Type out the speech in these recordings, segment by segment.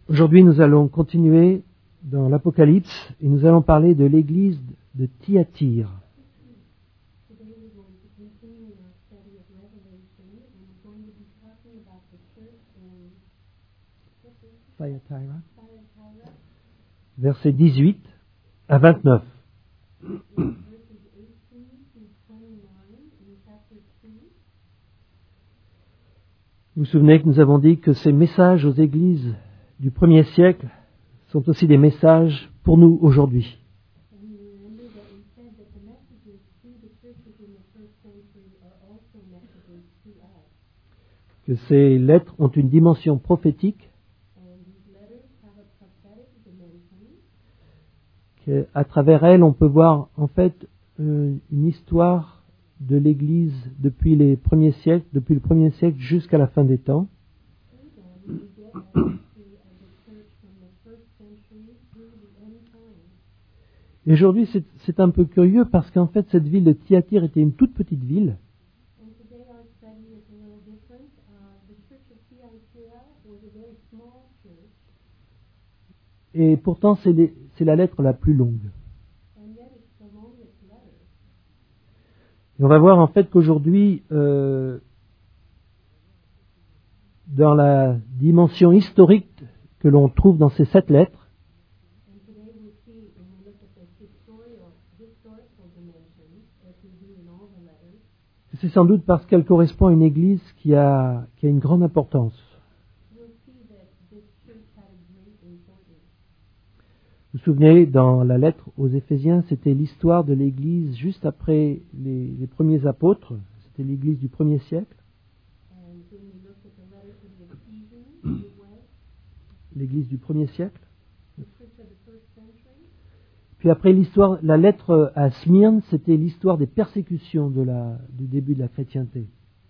Aujourd'hui, nous allons continuer dans l'Apocalypse et nous allons parler de l'église de Thyatire. Thyatira. Versets 18 à 29. Vous vous souvenez que nous avons dit que ces messages aux églises du 1er siècle sont aussi des messages pour nous aujourd'hui. Que ces lettres ont une dimension prophétique, qu'à travers elles on peut voir en fait une histoire de l'Église depuis les premiers siècles, depuis le 1er siècle jusqu'à la fin des temps. Et aujourd'hui, c'est un peu curieux parce qu'en fait, cette ville de Thyatire était une toute petite ville. Et pourtant, c'est la lettre la plus longue. Et on va voir en fait qu'aujourd'hui, dans la dimension historique que l'on trouve dans ces 7 lettres, c'est sans doute parce qu'elle correspond à une église qui a une grande importance. Vous vous souvenez, dans la lettre aux Éphésiens, c'était l'histoire de l'église juste après les premiers apôtres. C'était l'église du 1er siècle. L'église du 1er siècle. Puis après la lettre à Smyrne, c'était l'histoire des persécutions du début de la chrétienté.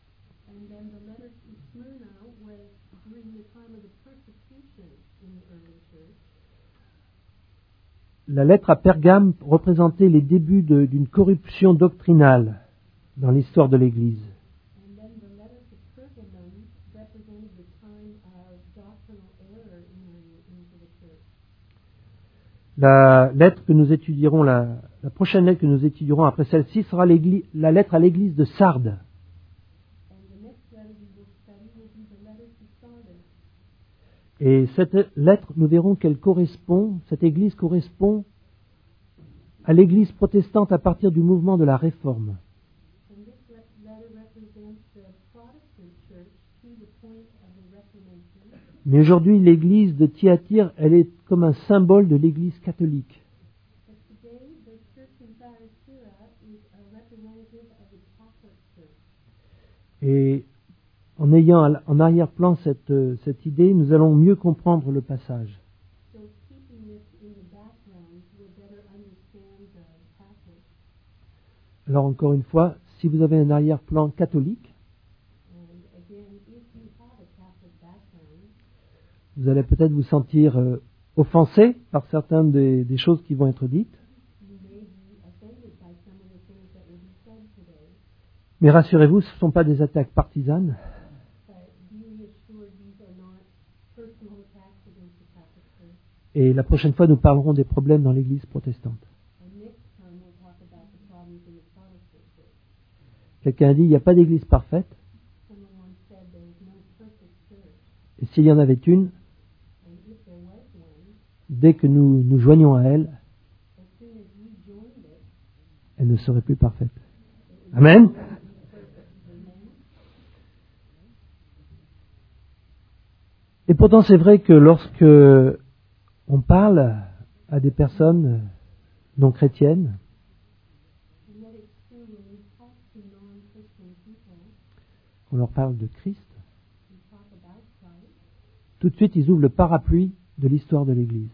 La lettre à Pergame représentait les débuts d'une corruption doctrinale dans l'histoire de l'Église. La lettre que nous étudierons, la prochaine lettre que nous étudierons après celle-ci sera la lettre à l'Église de Sardes. Et cette lettre, nous verrons qu'elle correspond, cette église correspond à l'église protestante à partir du mouvement de la Réforme. Mais aujourd'hui, l'église de Thyatire, elle est comme un symbole de l'église catholique. Et en ayant en arrière-plan cette idée, nous allons mieux comprendre le passage. Alors encore une fois, si vous avez un arrière-plan catholique, vous allez peut-être vous sentir offensé par certaines des choses qui vont être dites. Mais rassurez-vous, ce ne sont pas des attaques partisanes. Et la prochaine fois, nous parlerons des problèmes dans l'Église protestante. Quelqu'un a dit, il n'y a pas d'Église parfaite. Et s'il y en avait une, dès que nous nous joignons à elle, elle ne serait plus parfaite. Amen. Et pourtant, c'est vrai que lorsque on parle à des personnes non chrétiennes, on leur parle de Christ, tout de suite ils ouvrent le parapluie de l'histoire de l'Église.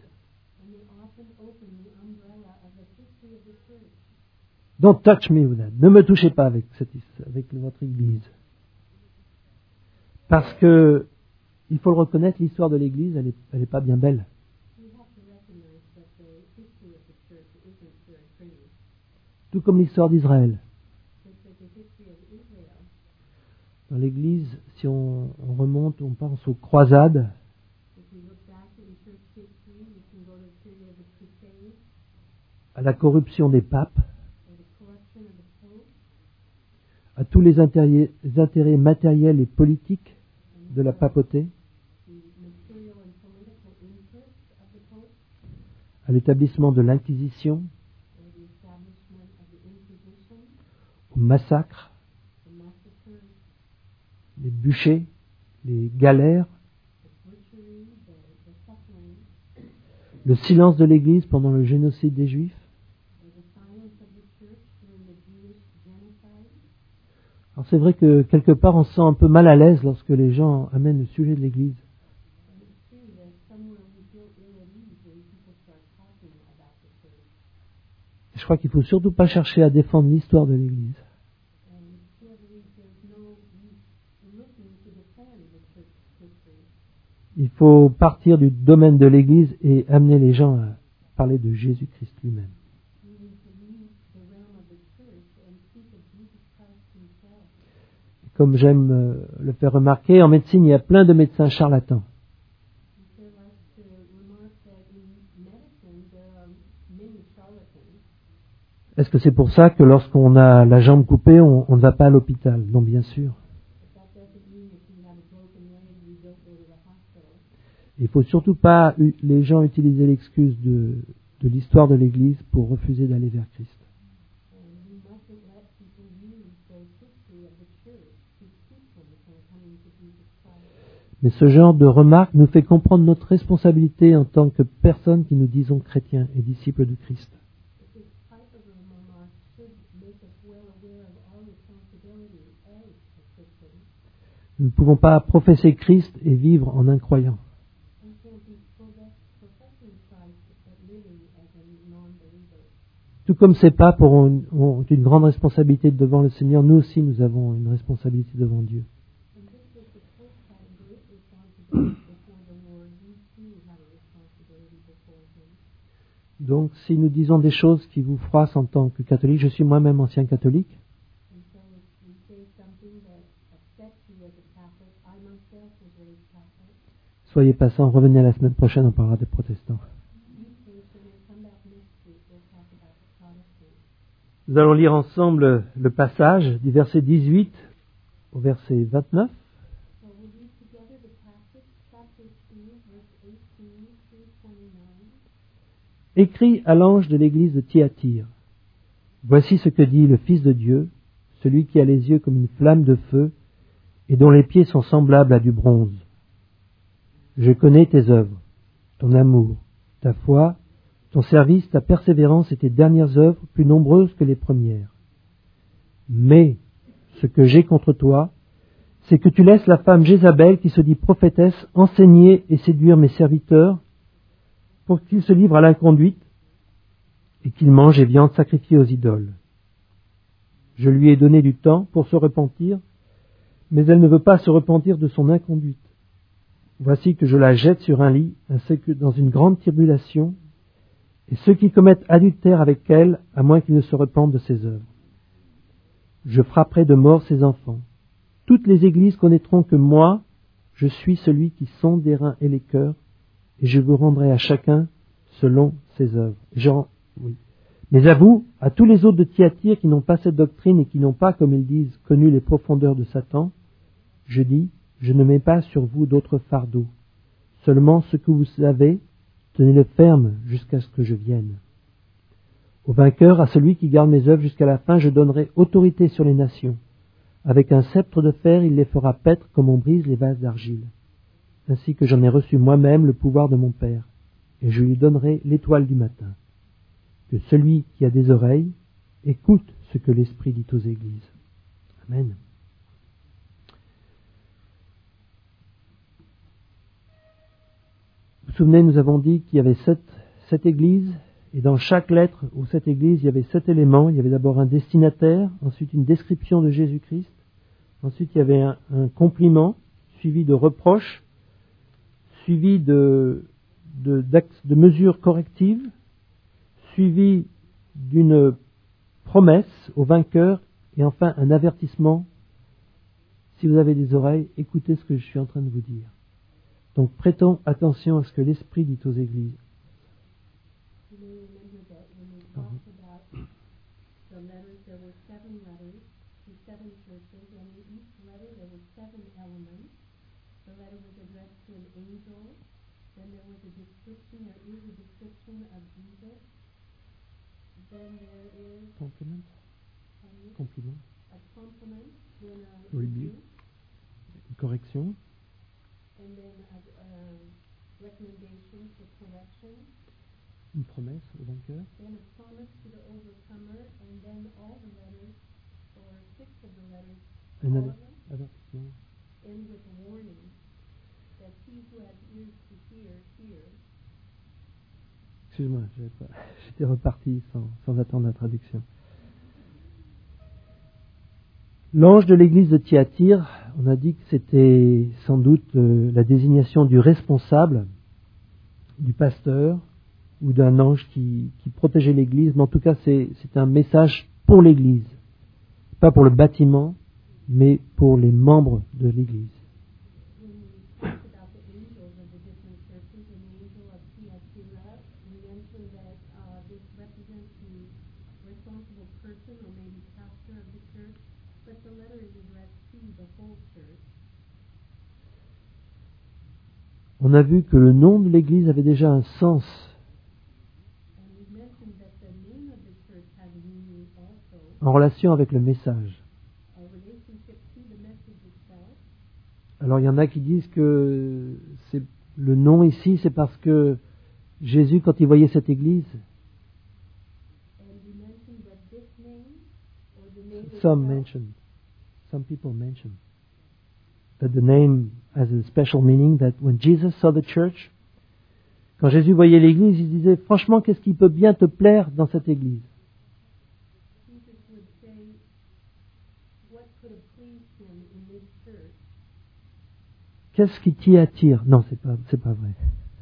Don't touch me with that. Ne me touchez pas avec votre Église. Parce que, il faut le reconnaître, l'histoire de l'Église, elle est pas bien belle. Tout comme l'histoire d'Israël. Dans l'Église, si on remonte, on pense aux croisades. à la corruption des papes, à tous les intérêts matériels et politiques de la papauté, à l'établissement de l'Inquisition, au massacre, les bûchers, les galères, le silence de l'Église pendant le génocide des Juifs. Alors c'est vrai que quelque part on se sent un peu mal à l'aise lorsque les gens amènent le sujet de l'Église. Je crois qu'il ne faut surtout pas chercher à défendre l'histoire de l'Église. Il faut partir du domaine de l'Église et amener les gens à parler de Jésus-Christ lui-même. Comme j'aime le faire remarquer, en médecine, il y a plein de médecins charlatans. Est-ce que c'est pour ça que lorsqu'on a la jambe coupée, on ne va pas à l'hôpital? Non, bien sûr. Il ne faut surtout pas les gens utiliser l'excuse de l'histoire de l'Église pour refuser d'aller vers Christ. Mais ce genre de remarque nous fait comprendre notre responsabilité en tant que personnes qui nous disons chrétiens et disciples de Christ. Nous ne pouvons pas professer Christ et vivre en incroyant. Tout comme ces papes ont une grande responsabilité devant le Seigneur, nous aussi nous avons une responsabilité devant Dieu. Donc, si nous disons des choses qui vous froissent en tant que catholique, je suis moi-même ancien catholique, soyez patients, revenez la semaine prochaine, on parlera des protestants. Nous allons lire ensemble le passage du verset 18 au verset 29. Écrit à l'ange de l'église de Thyatire. Voici ce que dit le Fils de Dieu, celui qui a les yeux comme une flamme de feu et dont les pieds sont semblables à du bronze. Je connais tes œuvres, ton amour, ta foi, ton service, ta persévérance et tes dernières œuvres plus nombreuses que les premières. Mais ce que j'ai contre toi, c'est que tu laisses la femme Jézabel, qui se dit prophétesse, enseigner et séduire mes serviteurs pour qu'ils se livrent à l'inconduite et qu'ils mangent les viandes sacrifiées aux idoles. Je lui ai donné du temps pour se repentir, mais elle ne veut pas se repentir de son inconduite. Voici que je la jette sur un lit, ainsi que dans une grande tribulation, et ceux qui commettent adultère avec elle, à moins qu'ils ne se repentent de ses œuvres. Je frapperai de mort ses enfants. Toutes les églises connaîtront que moi, je suis celui qui sonde les reins et les cœurs, et je vous rendrai à chacun selon ses œuvres. Oui. Mais à vous, à tous les autres de Thyatire qui n'ont pas cette doctrine et qui n'ont pas, comme ils disent, connu les profondeurs de Satan, je dis, je ne mets pas sur vous d'autres fardeaux. Seulement ce que vous savez, tenez-le ferme jusqu'à ce que je vienne. Au vainqueur, à celui qui garde mes œuvres jusqu'à la fin, je donnerai autorité sur les nations. Avec un sceptre de fer, il les fera paître comme on brise les vases d'argile. Ainsi que j'en ai reçu moi-même le pouvoir de mon Père, et je lui donnerai l'étoile du matin. Que celui qui a des oreilles écoute ce que l'Esprit dit aux églises. Amen. Vous vous souvenez, nous avons dit qu'il y avait sept églises, et dans chaque lettre ou cette église, il y avait 7 éléments. Il y avait d'abord un destinataire, ensuite une description de Jésus-Christ, ensuite il y avait un compliment, suivi de reproches, suivi de mesures correctives, suivi d'une promesse au vainqueur, et enfin un avertissement. Si vous avez des oreilles, écoutez ce que je suis en train de vous dire. Donc prêtons attention à ce que l'Esprit dit aux églises. to an angel. Then there was a description. There is a description of Jesus. Then there is Compliment. Compliment. a compliment, then a Rebuke. rebuke, Une correction. and then a recommendation for correction. Une promesse au vainqueur. Then a promise to the overcomer, and then all the letters, or 6 of the letters, Un all of them, avertissement. end with a warning that he who has ears to hear, hear. Excuse-moi, j'étais reparti sans attendre la traduction. L'ange de l'église de Thyatire, on a dit que c'était sans doute la désignation du responsable, du pasteur, ou d'un ange qui protégeait l'église, mais en tout cas c'est un message pour l'église. Pas pour le bâtiment, mais pour les membres de l'église. When we talk about the angels of the different churches and the angel of Thyatira, we mentioned that this represents the responsible person or maybe pastor of the church, but the letter is addressed to the whole church. On a vu que le nom de l'église avait déjà un sens. And we mentioned that the name of the church has a meaning also, En relation avec le message. a relationship to the message itself. Alors il y en a qui disent que c'est le nom ici, c'est parce que Jésus, quand il voyait cette église, And we mentioned that this name, or the name some people mention that the name has a special meaning, that when Jesus saw the church, quand Jésus voyait l'église, il disait, franchement, qu'est-ce qui peut bien te plaire dans cette église? Jesus would say, what could have pleased him in this church? Qu'est-ce qui t'y attire? Non, c'est pas vrai.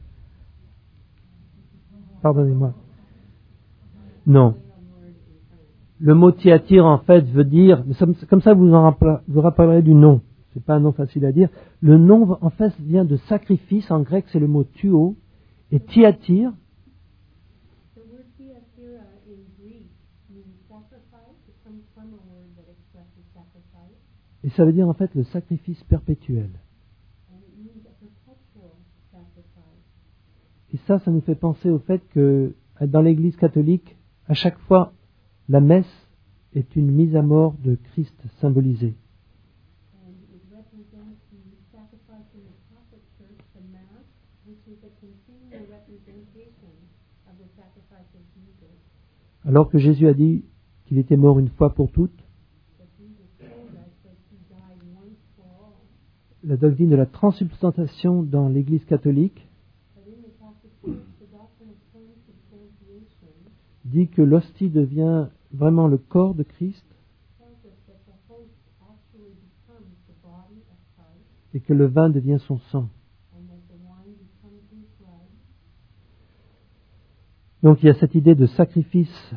Pardonnez-moi. Non. Le mot t'y attire, en fait, veut dire, comme ça vous vous rappellerez du nom. C'est pas un nom facile à dire. Le nom, en fait, vient de sacrifice. En grec, c'est le mot tuo. Et t'y attire, The word Thyatira in Greek means sacrifice. It comes from a word that expresses sacrifice, et ça veut dire, en fait, le sacrifice perpétuel. and it means a perpetual sacrifice. Et ça nous fait penser au fait que, dans l'Église catholique, à chaque fois, la messe est une mise à mort de Christ symbolisé. And it represents the sacrifice in the Catholic Church, the Mass, which is a continual representation of the sacrifice of Jesus. Alors que Jésus a dit qu'il était mort une fois pour toutes, But Jesus told us that he died once for all. la doctrine de la transsubstantiation dans l'Église catholique But in the Catholic Church, the doctrine of transubstantiation dit que l'hostie devient vraiment le corps de Christ tells us that the host actually becomes the body of Christ, et que le vin devient son sang. and that the wine becomes his blood. Donc il y a cette idée de sacrifice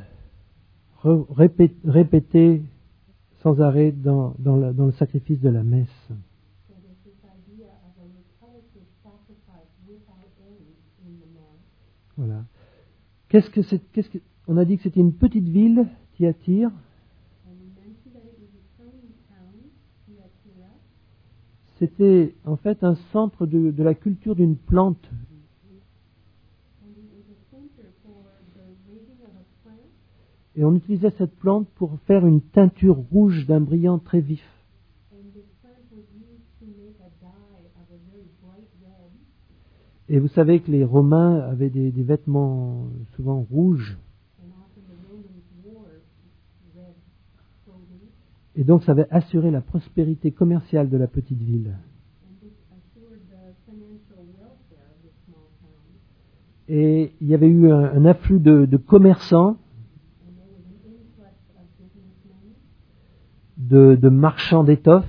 répété sans arrêt dans le sacrifice de la messe. So there's this idea of a repetitive sacrifice without end in the Mass. Voilà. On a dit que c'était une petite ville, Thyatire. And we mentioned that it was a tiny town, Thyatira. C'était en fait un centre de la culture d'une plante. And it was a center for the raising of a plant, Et on utilisait cette plante pour faire une teinture rouge d'un brillant très vif. and this plant was used to make a dye of a very bright red. Et vous savez que les Romains avaient des vêtements souvent rouges. And often the Romans wore red clothing, Et donc ça avait assuré la prospérité commerciale de la petite ville. and this assured the financial welfare of this small town. Et il y avait eu un afflux de commerçants, And there was an influx of businessmen, de marchands d'étoffes,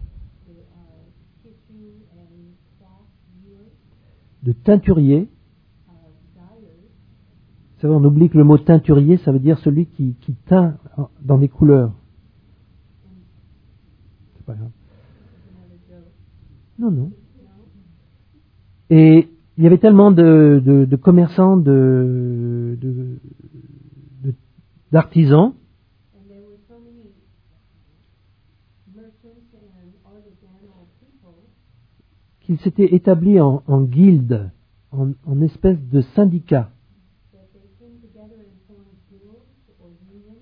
tissue and cloth dealers, de teinturiers. dyers. Vous savez, on oublie que le mot teinturier, ça veut dire celui qui teint dans des couleurs. C'est pas grave. Another joke. Non. No? Et il y avait tellement de commerçants, d'artisans, And there were so many merchants and artisanal people qu'ils s'étaient établis en guildes, en espèce de syndicats. that they came together and formed guilds or unions.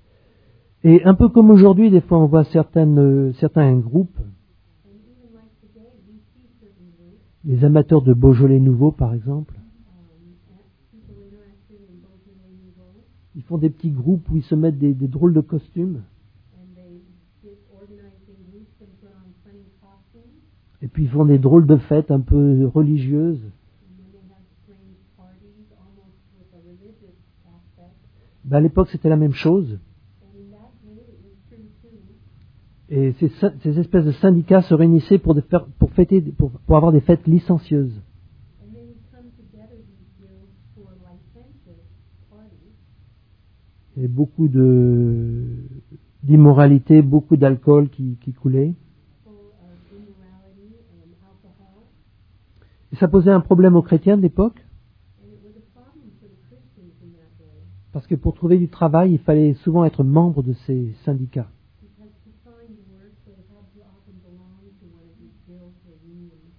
Et un peu comme aujourd'hui, des fois on voit certains groupes, And even like today, we see certain groups, les amateurs de Beaujolais nouveau par exemple, people interested in Beaujolais Nouveau, ils font des petits groupes où ils se mettent des drôles de costumes, and they get organized in groups and put on funny costumes, et puis ils font des drôles de fêtes un peu religieuses. and then they have strange parties, almost with a religious aspect. Ben, à l'époque c'était la même chose, And in that day, it was true too. et ces espèces de syndicats se réunissaient pour avoir des fêtes licencieuses. And they would come together, these guilds, for licentious parties. Il y avait beaucoup d'immoralité, beaucoup d'alcool qui coulait. Full of immorality and alcohol. Et ça posait un problème aux chrétiens de l'époque, And it was a problem for the Christians in that day. parce que pour trouver du travail, il fallait souvent être membre de ces syndicats. Because to find work, they had to often belong to one of these guilds or unions.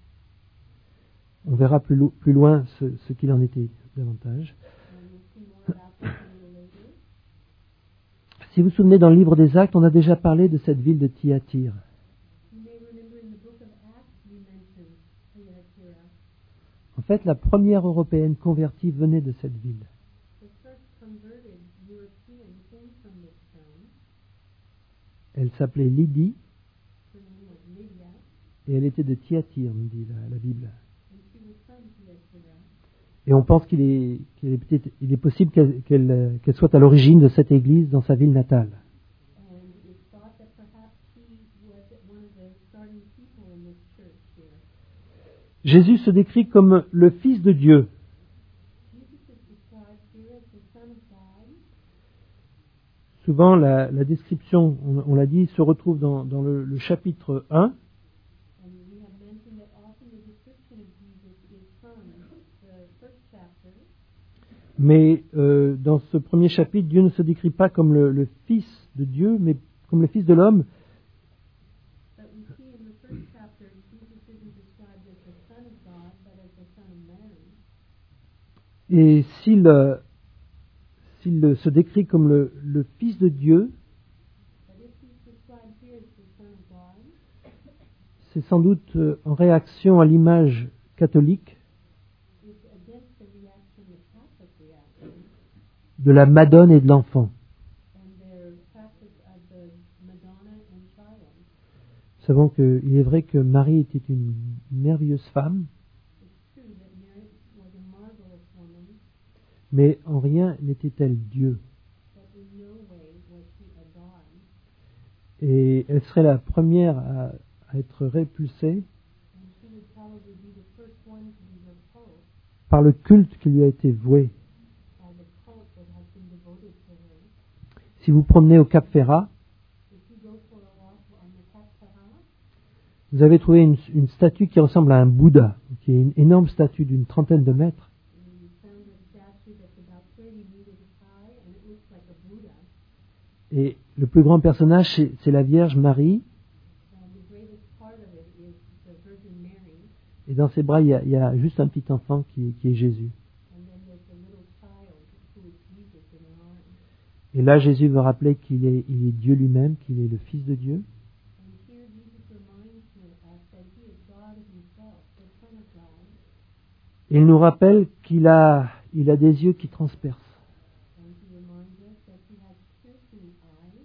On verra plus loin ce qu'il en était davantage. And we'll see more about this a little later. Si vous vous souvenez, dans le livre des Actes, on a déjà parlé de cette ville de Thyatire. You may remember in the book of Acts, we mentioned Thyatira. En fait, la première européenne convertie venait de cette ville. The first converted European came from this town. Elle s'appelait Lydie, Her name was Lydia, et elle était de Thyatire, nous dit la Bible. and she was from Thyatira. Et on pense qu'il est possible qu'elle soit à l'origine de cette église dans sa ville natale. And it's thought that perhaps she was one of the starting people in this church here. Jésus se décrit comme le Fils de Dieu. Jesus is described here as the Son of God. Souvent, la description, on l'a dit, se retrouve dans le chapitre 1, And we have mentioned that often the description of Jesus is from the first chapter. mais dans ce premier chapitre, Dieu ne se décrit pas comme le Fils de Dieu, mais comme le Fils de l'homme. But we see in the first chapter, Jesus isn't described as the Son of God, but as the Son of Man. Et s'il se décrit comme le Fils de Dieu, But if he's described here as the Son of God, c'est sans doute en réaction à l'image catholique it's against the reaction, the Catholic reaction, de la Madone et de l'enfant. and their practice of the Madonna and Child. Nous savons qu'il est vrai que Marie était une merveilleuse femme, It's true that Mary was a marvelous woman, mais en rien n'était-elle Dieu. but in no way was she a God. Et elle serait la première à être répulsée And she would probably be the first one to be repulsed par le culte qui lui a été voué. by the cult that has been devoted to her. Si vous promenez au Cap Ferrat, If you go for a walk on the Cap Ferrat, vous avez trouvé une statue qui ressemble à un Bouddha, qui est une énorme statue d'une trentaine de mètres. you found a statue that's about 30 meters high, and it looks like a Buddha. Et le plus grand personnage, c'est la Vierge Marie. And the greatest part of it is the Virgin Mary, Et dans ses bras, il y a juste un petit enfant qui est Jésus. and then there's the little child who is Jesus in her arms. Et là, Jésus veut rappeler qu'il est Dieu lui-même, qu'il est le Fils de Dieu. And here Jesus reminds us that he is God himself, the Son of God. Et il nous rappelle qu'il a des yeux qui transpercent. And he reminds us that he has piercing eyes.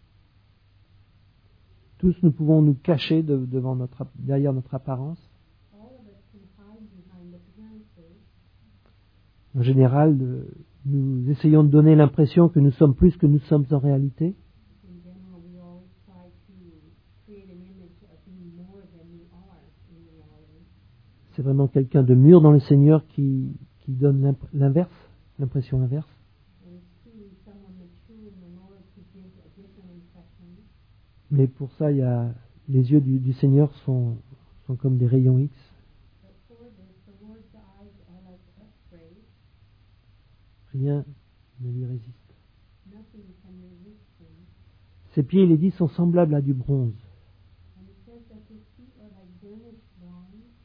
Tous nous pouvons nous cacher derrière notre apparence. All of us can hide behind appearances. En général, nous essayons de donner l'impression que nous sommes plus que nous sommes en réalité. In general, we always try to create an image of being more than we are in reality. C'est vraiment quelqu'un de mûr dans le Seigneur qui donne l'impression inverse. And it's truly someone mature in the Lord who gives a different impression. Mais pour ça, les yeux du Seigneur sont comme des rayons X. But for this, the Lord's eyes are like X-rays. Rien ne lui résiste. Nothing can resist him. Ses pieds, il est dit, sont semblables à du bronze. And it says that his feet are like burnished bronze.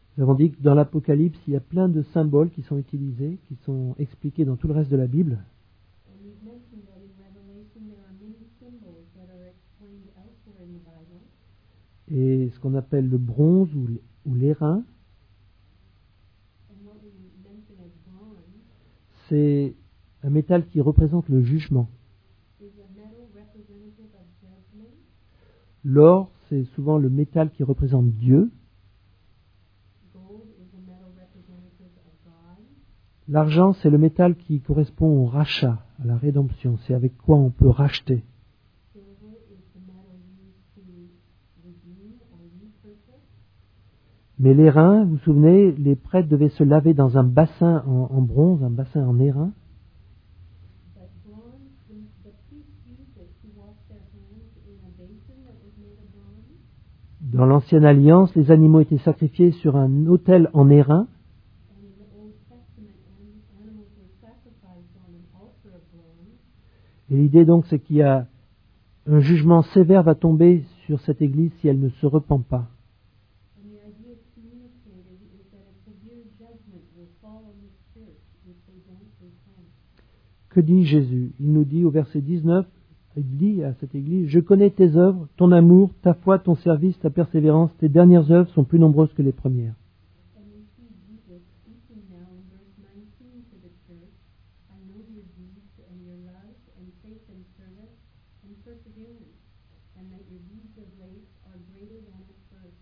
Nous avons dit que dans l'Apocalypse, il y a plein de symboles qui sont utilisés, qui sont expliqués dans tout le reste de la Bible. And we've mentioned that in Revelation there are many symbols that are explained elsewhere in the Bible. Et ce qu'on appelle le bronze ou l'airain, And what we mention as bronze c'est un métal qui représente le jugement. is a metal representative of judgment. L'or, c'est souvent le métal qui représente Dieu. Gold is a metal representative of God. L'argent, c'est le métal qui correspond au rachat, à la rédemption. C'est avec quoi on peut racheter. Silver is the metal used to redeem or repurchase. Mais l'airain, vous vous souvenez, les prêtres devaient se laver dans un bassin en bronze, un bassin en airain. But bronze, the priests used it to wash their hands in a basin that was made of bronze. Dans l'Ancienne Alliance, les animaux étaient sacrifiés sur un autel en airain. And in the Old Testament, animals were sacrificed on an altar of bronze. Et l'idée donc, c'est qu'il y a un jugement sévère va tomber sur cette Église si elle ne se repent pas. And the idea communicated is that a severe judgment will fall on this church if they don't repent. Que dit Jésus? Il nous dit au verset 19, il dit à cette Église, « Je connais tes œuvres, ton amour, ta foi, ton service, ta persévérance. Tes dernières œuvres sont plus nombreuses que les premières. » And we see Jesus speaking now in verse 19 to the church, I know your deeds and your love and faith and service and perseverance, and that your deeds of late are greater than at first.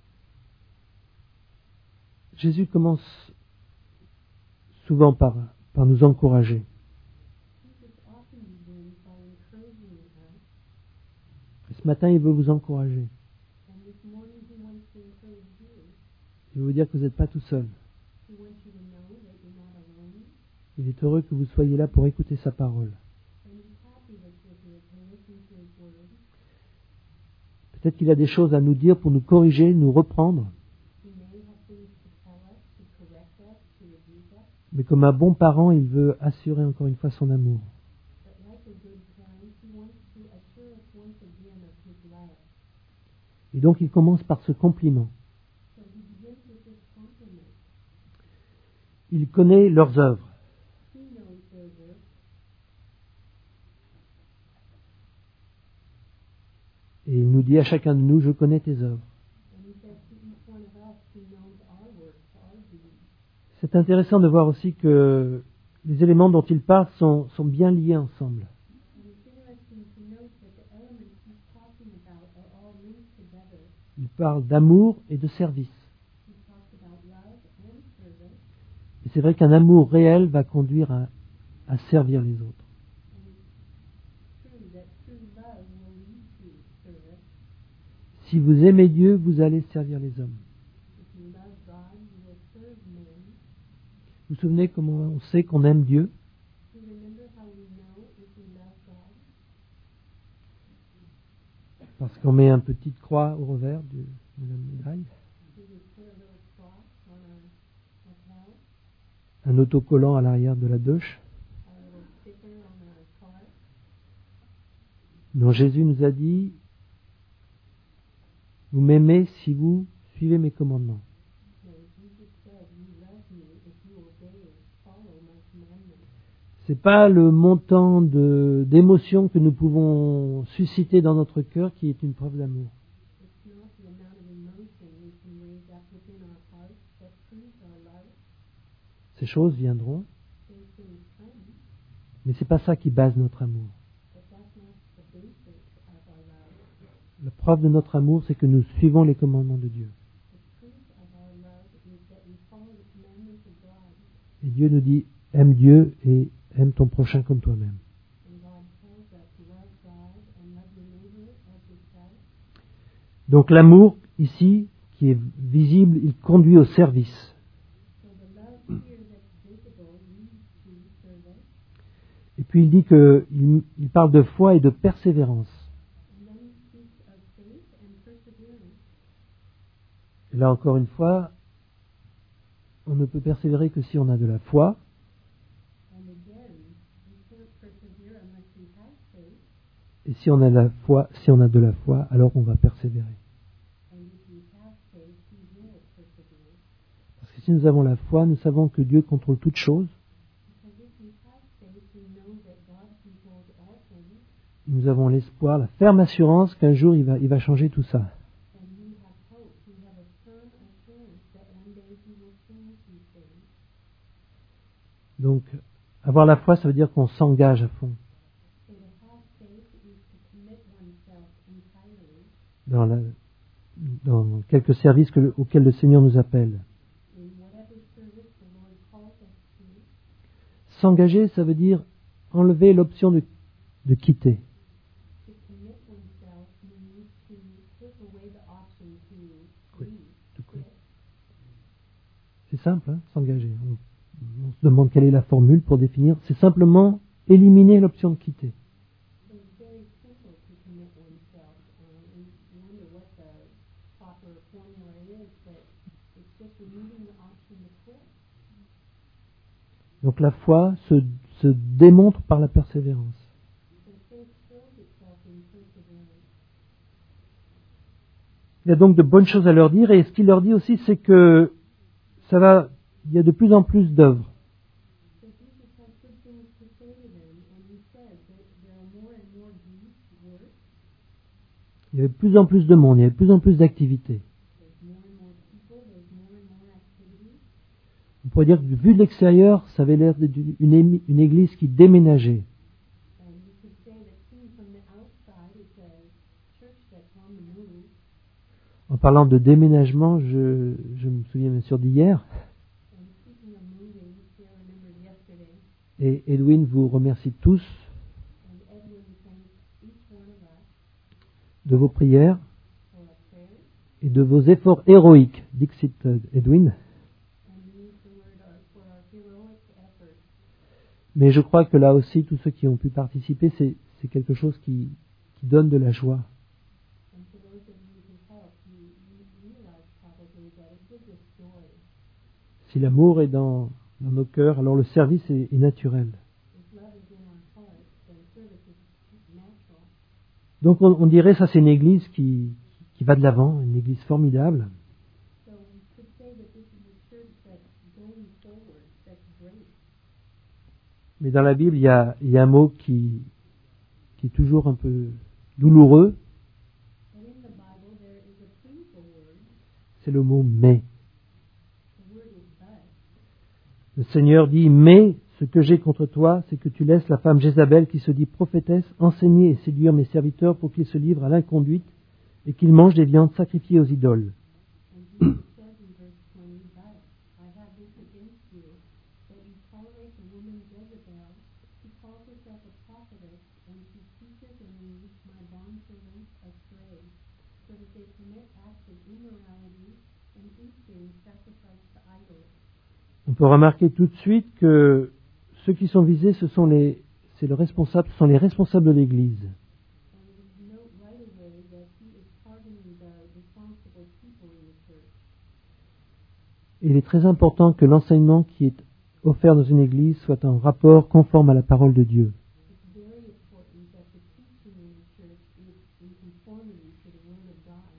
Jésus commence souvent par nous encourager. Jesus often begins by encouraging us, Et ce matin, il veut vous encourager. and this morning he wants to encourage you. Il veut vous dire que vous n'êtes pas tout seul. He wants you to know that you're not alone, Il est heureux que vous soyez là pour écouter sa parole. and he's happy that you're here to listen to his word. Peut-être qu'il a des choses à nous dire pour nous corriger, nous reprendre. He may have things to tell us, to correct us, to rebuke us, Mais comme un bon parent, il veut assurer encore une fois son amour. but like a good parent, he wants to assure us once again of his love. Et donc il commence par ce compliment. So he begins with this compliment. Il connaît leurs œuvres. He knows their work, Et il nous dit à chacun de nous, je connais tes œuvres. and he says to each one of us, he knows our works, our deeds. C'est intéressant de voir aussi que les éléments dont il parle sont bien liés ensemble. And it's interesting to note that the elements he's talking about are all linked together. Il parle d'amour et de service. He talks about love and service, Et c'est vrai qu'un amour réel va conduire à servir les autres. and it's true that true love will lead to service. Si vous aimez Dieu, vous allez servir les hommes. If you love God, you will serve men. Vous vous souvenez comment on sait qu'on aime Dieu? Do you remember how we know if we love God? Parce qu'on met une petite croix au revers de la médaille, Do we put a little cross on our lapel, un autocollant à l'arrière de la douche. a little sticker on our car? Non, Jésus nous a dit, vous m'aimez si vous suivez mes commandements. No, Jesus said, you love me if you obey and follow my commandments. C'est pas le montant d'émotion que nous pouvons susciter dans notre cœur qui est une preuve d'amour. It's not the amount of emotion we can raise up within our hearts that proves our love. Ces choses viendront, Those things come, mais c'est pas ça qui base notre amour. but that's not the basis of our love. La preuve de notre amour, c'est que nous suivons les commandements de Dieu. The proof of our love is that we follow the commandments of God. Et Dieu nous dit, aime Dieu et aime ton prochain comme toi-même. And God tells us, love God and love your neighbor as yourself. Donc l'amour, ici, qui est visible, il conduit au service. So the love here that's visible leads to service. Et puis il dit il parle de foi et de persévérance. And then he speaks of faith and perseverance. Et là encore une fois, on ne peut persévérer que si on a de la foi. And again, we can't persevere unless we have faith. Et si on a de la foi, alors on va persévérer. And if we have faith, we will persevere. si nous avons la foi, nous savons que Dieu contrôle toutes choses. Because if we have faith, we know that God controls all things, Nous avons l'espoir, la ferme assurance qu'un jour il va changer tout ça. and we have hope. We have a firm assurance that one day He will change these things. Donc, avoir la foi, ça veut dire qu'on s'engage à fond So to have faith is to commit oneself entirely dans quelques services auxquels le Seigneur nous appelle. in whatever service the Lord calls us to. S'engager, ça veut dire enlever l'option de quitter. To commit oneself means to take away the option to Quit. leave. To quit. C'est simple, hein, s'engager. On se demande quelle est la formule pour définir. C'est simplement éliminer l'option de quitter. So it's very simple to commit oneself. And you wonder what the proper formula is, but it's just removing the option to quit. Donc la foi se démontre par la persévérance. So faith shows itself in perseverance. Il y a donc de bonnes choses à leur dire, et ce qu'il leur dit aussi, c'est que il y a de plus en plus d'œuvres. So Jesus has good things to say to them, and He says that there are more and more deeds, works. Il y avait de plus en plus de monde, il y avait de plus en plus d'activités. There's more and more people. There's more and more activity. On pourrait dire que vu de l'extérieur, ça avait l'air d'être une église qui déménageait. And you could say that seen from the outside, it's a church that's on the move. En parlant de déménagement, je me souviens bien sûr d'hier, And speaking of moving, Sarah remembered yesterday, et Edwin vous remercie tous and Edwin thanks each one of us de vos prières for our prayers, et de vos efforts héroïques. Dixit Edwin. and we use the word for our heroic efforts. Mais je crois que là aussi, tous ceux qui ont pu participer, c'est quelque chose qui donne de la joie. And for those of you who help, you realize probably that it gives us joy. Si l'amour est dans nos cœurs, alors le service est naturel. If love is in our hearts, then service is natural. Donc on dirait ça, c'est une église qui va de l'avant, une église formidable. So we could say that this is a church that's going forward, that's great. Mais dans la Bible, il y a un mot qui est toujours un peu douloureux, But in the Bible, there is a painful word. c'est le mot mais. The word is but. Le Seigneur dit, mais ce que j'ai contre toi, c'est que tu laisses la femme Jézabel qui se dit prophétesse enseigner et séduire mes serviteurs pour qu'ils se livrent à l'inconduite et qu'ils mangent des viandes sacrifiées aux idoles. And Jesus says in verse 20, but I have this against you, that you tolerate the woman Jezebel, who calls herself a prophetess, and she teaches and leads my bondservants astray, so that they commit acts of immorality and eat things sacrificed to idols. On peut remarquer tout de suite que ceux qui sont visés, ce sont les responsables de l'Église. And we note right away that he is targeting the responsible people in the church. Et il est très important que l'enseignement qui est offert dans une Église soit en rapport conforme à la parole de Dieu. It's very important that the teaching in the church is in conformity to the Word of God.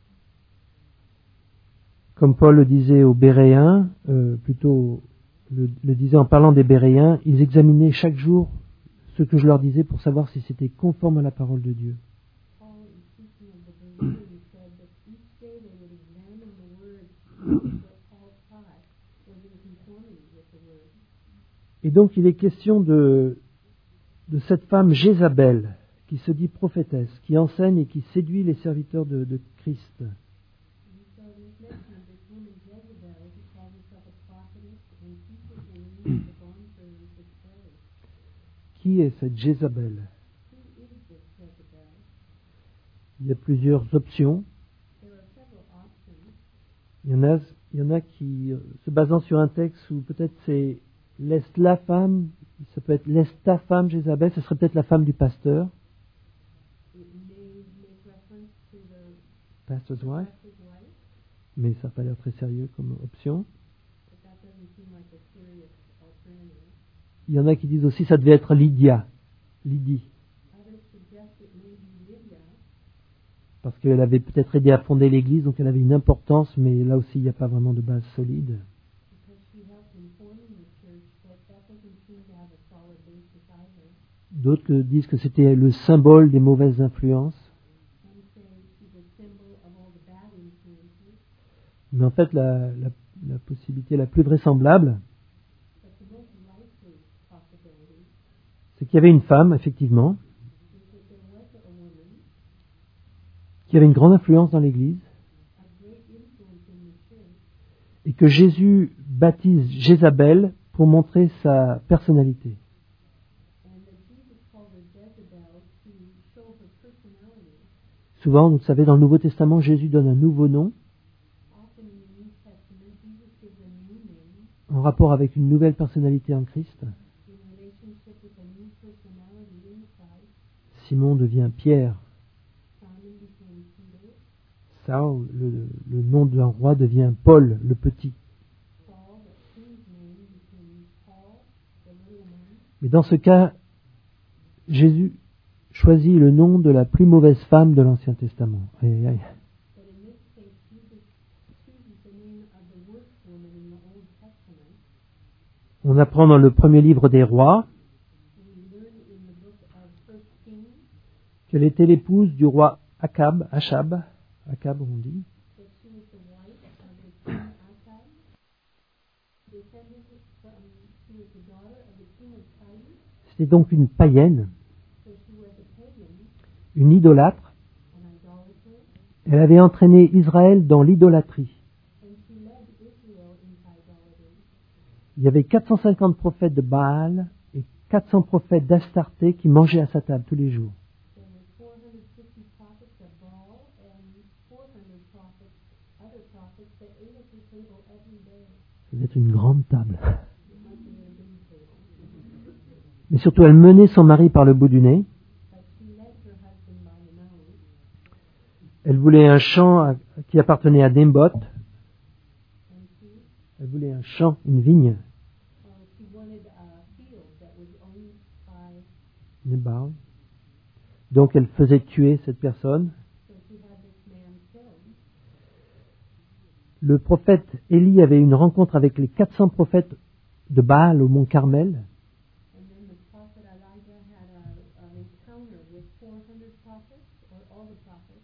Comme Paul le disait aux Béréens, plutôt le disait en parlant des Béréens, ils examinaient chaque jour ce que je leur disais pour savoir si c'était conforme à la parole de Dieu. Paul, in speaking of the Bereans, said that each day they would examine the Word to see what Paul taught was in conformity with the Word. Et donc il est question de cette femme Jézabel, qui se dit prophétesse, qui enseigne et qui séduit les serviteurs de Christ. And so there's mention of this woman Jezebel, who calls herself a prophetess and teaches and leads the bondservants astray. Qui est cette Jézabel? Who is this Jezebel? Il y a plusieurs options. There are several options. Il y en a qui, se basant sur un texte où peut-être c'est laisse la femme, ça peut être laisse ta femme Jézabel, ce serait peut-être la femme du pasteur, It may make reference to the pastor's wife, pastor's wife, mais ça n'a pas l'air très sérieux comme option. but that doesn't seem like a serious alternative. Il y en a qui disent aussi ça devait être Lydie, Others suggest it may be Lydia, parce qu'elle avait peut-être aidé à fonder l'église, donc elle avait une importance, mais là aussi il n'y a pas vraiment de base solide. D'autres disent que c'était le symbole des mauvaises influences. Some say she's a symbol of all the bad influences. Mais en fait, la possibilité la plus vraisemblable, But the most likely possibility c'est qu'il y avait une femme, effectivement, is that there was a woman qui avait une grande influence dans l'Église, of great influence in the church, et que Jésus baptise Jézabel pour montrer sa personnalité. and that Jesus called her Jezebel to show her personality. Souvent, vous savez, dans le Nouveau Testament, Jésus donne un nouveau nom Often in the New Testament, Jesus gives a new name en rapport avec une nouvelle personnalité en Christ. in relationship with a new personality in Christ. Simon devient Pierre. Simon became Peter. Saul, le nom d'un roi, devient Paul, le petit. Saul, the king's name, became Paul, the little man. Mais dans ce cas, Jésus choisit le nom de la plus mauvaise femme de l'Ancien Testament. Aïe, aïe, aïe. But in this case, Jesus chooses the name of the worst woman in the Old Testament. On apprend dans le premier livre des rois We learn in the book of First Kings qu'elle était l'épouse du roi Achab, on dit. that she was the wife of the king Achab, descended from, she was the daughter of the king of Tyre, C'était donc une païenne, so she was a pagan, une idolâtre. an idolater, Elle avait entraîné Israël dans l'idolâtrie. and she led Israel into idolatry. Il y avait 450 prophètes de Baal et 400 prophètes d'Astarté qui mangeaient à sa table tous les jours. There were 450 prophets of Baal and 400 prophets, other prophets that ate at the table every day. Ça devait être une grande table. It must have been a big table. Mais surtout, elle menait son mari par le bout du nez. But she led her husband by the nose, Elle voulait un champ qui appartenait à Naboth. and Elle voulait un champ, une vigne. she wanted a field that was owned by, Nabal. Donc elle faisait tuer cette personne. so she had this man killed. Le prophète Élie avait une rencontre avec les 400 prophètes de Baal au mont Carmel. And then the prophet Elijah had an encounter with 400 prophets, or all the prophets,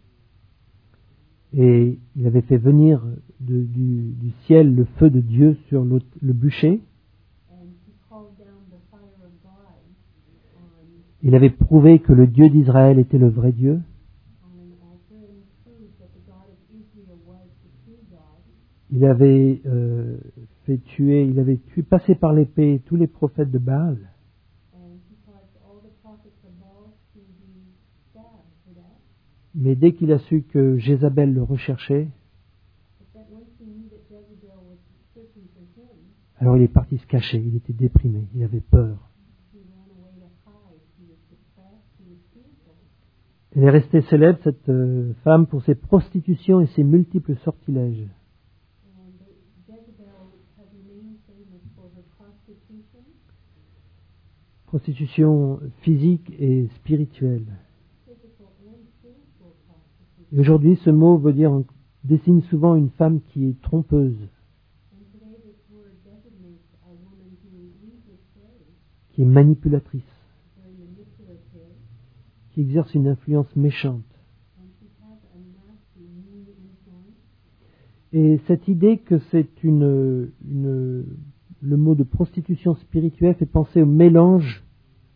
Et il avait fait venir du ciel le feu de Dieu sur le bûcher. and he called down the fire of God on Il avait prouvé que le Dieu d'Israël était le vrai Dieu. an altar and proved that the God of Israel was the true God. Il avait passé par l'épée tous les prophètes de Baal. And he caused all the prophets of Baal to be stabbed for that. Mais dès qu'il a su que Jézabel le recherchait, But that once he knew that Jezebel was searching for him, alors il est parti se cacher. Il était déprimé, il avait peur. he ran away to hide. He was depressed. He was fearful. Elle est restée célèbre, cette femme, pour ses prostitutions et ses multiples sortilèges. And Jezebel has remained famous for her prostitution, Prostitution physique et spirituelle. physical and spiritual prostitution. Et aujourd'hui, ce mot désigne souvent une femme qui est trompeuse, And today this word designates a woman who leads astray, qui est manipulatrice, very manipulative, qui exerce une influence méchante. and she has a nasty, mean influence. Et cette idée que c'est le mot de prostitution spirituelle fait penser au mélange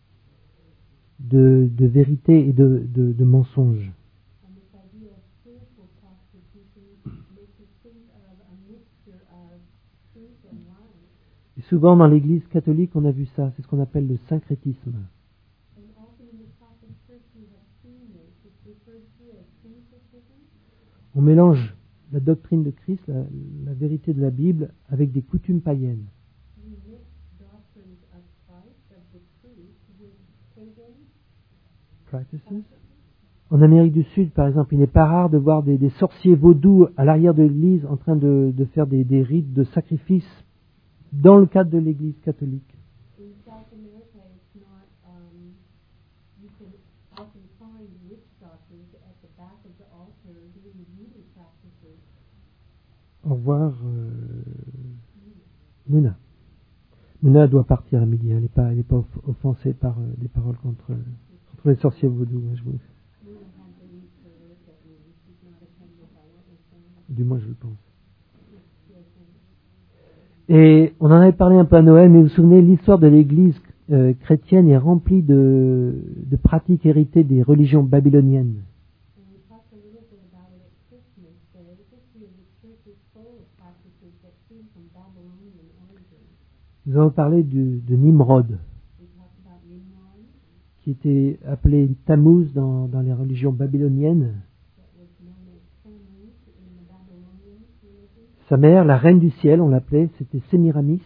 de vérité et de mensonge. And this idea of spiritual prostitution makes us think of a mixture of truth and lies. Et souvent dans l'Église catholique, on a vu ça, c'est ce qu'on appelle le syncrétisme. And often in the Catholic Church we have seen this. It's referred to as syncretism. On mélange la doctrine de Christ, la vérité de la Bible, avec des coutumes païennes. We mix doctrines of Christ, of the truth, with pagan Practices. En Amérique du Sud, par exemple, il n'est pas rare de voir des sorciers vaudous à l'arrière de l'église en train de faire des rites de sacrifice dans le cadre de l'église catholique. In South America, it's not, you can often find witch doctors at the back of the altar doing voodoo practices. Au revoir, Muna. Mona doit partir à midi, elle n'est pas offensée par des paroles contre les sorciers vaudous. Hein, du moins, je le pense. Et on en avait parlé un peu à Noël, mais vous vous souvenez, l'histoire de l'Église chrétienne est remplie de pratiques héritées des religions babyloniennes. Nous avons parlé de Nimrod, qui était appelé Tammuz dans les religions babyloniennes. Sa mère, la reine du ciel, on l'appelait, c'était Sémiramis.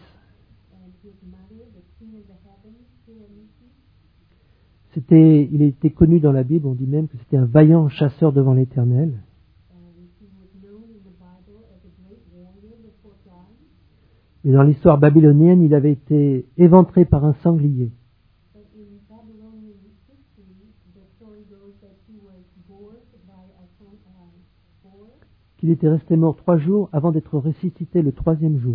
Il était connu dans la Bible, on dit même que c'était un vaillant chasseur devant l'Éternel. Mais dans l'histoire babylonienne, il avait été éventré par un sanglier. Qu'il était resté mort 3 jours avant d'être ressuscité le 3e jour.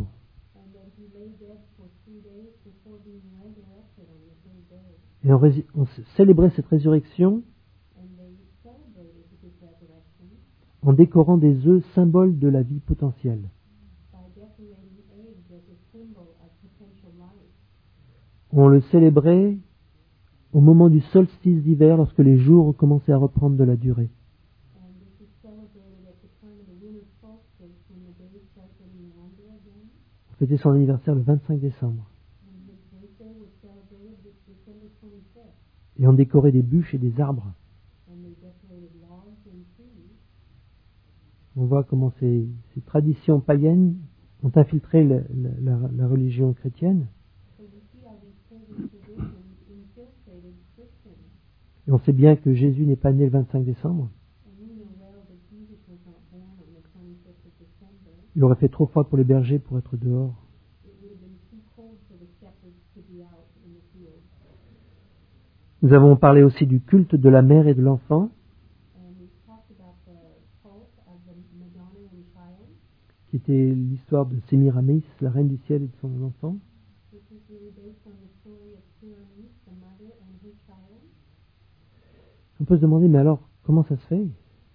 Et on célébrait cette résurrection en décorant des œufs, symboles de la vie potentielle. On le célébrait au moment du solstice d'hiver, lorsque les jours commençaient à reprendre de la durée. On fêtait son anniversaire le 25 décembre. Et on décorait des bûches et des arbres. On voit comment ces traditions païennes ont infiltré la religion chrétienne. Et on sait bien que Jésus n'est pas né le 25 décembre. Il aurait fait trop froid pour les bergers pour être dehors. Nous avons parlé aussi du culte de la mère et de l'enfant, qui était l'histoire de Sémiramis, la reine du ciel et de son enfant. On peut se demander, mais alors, comment ça se fait?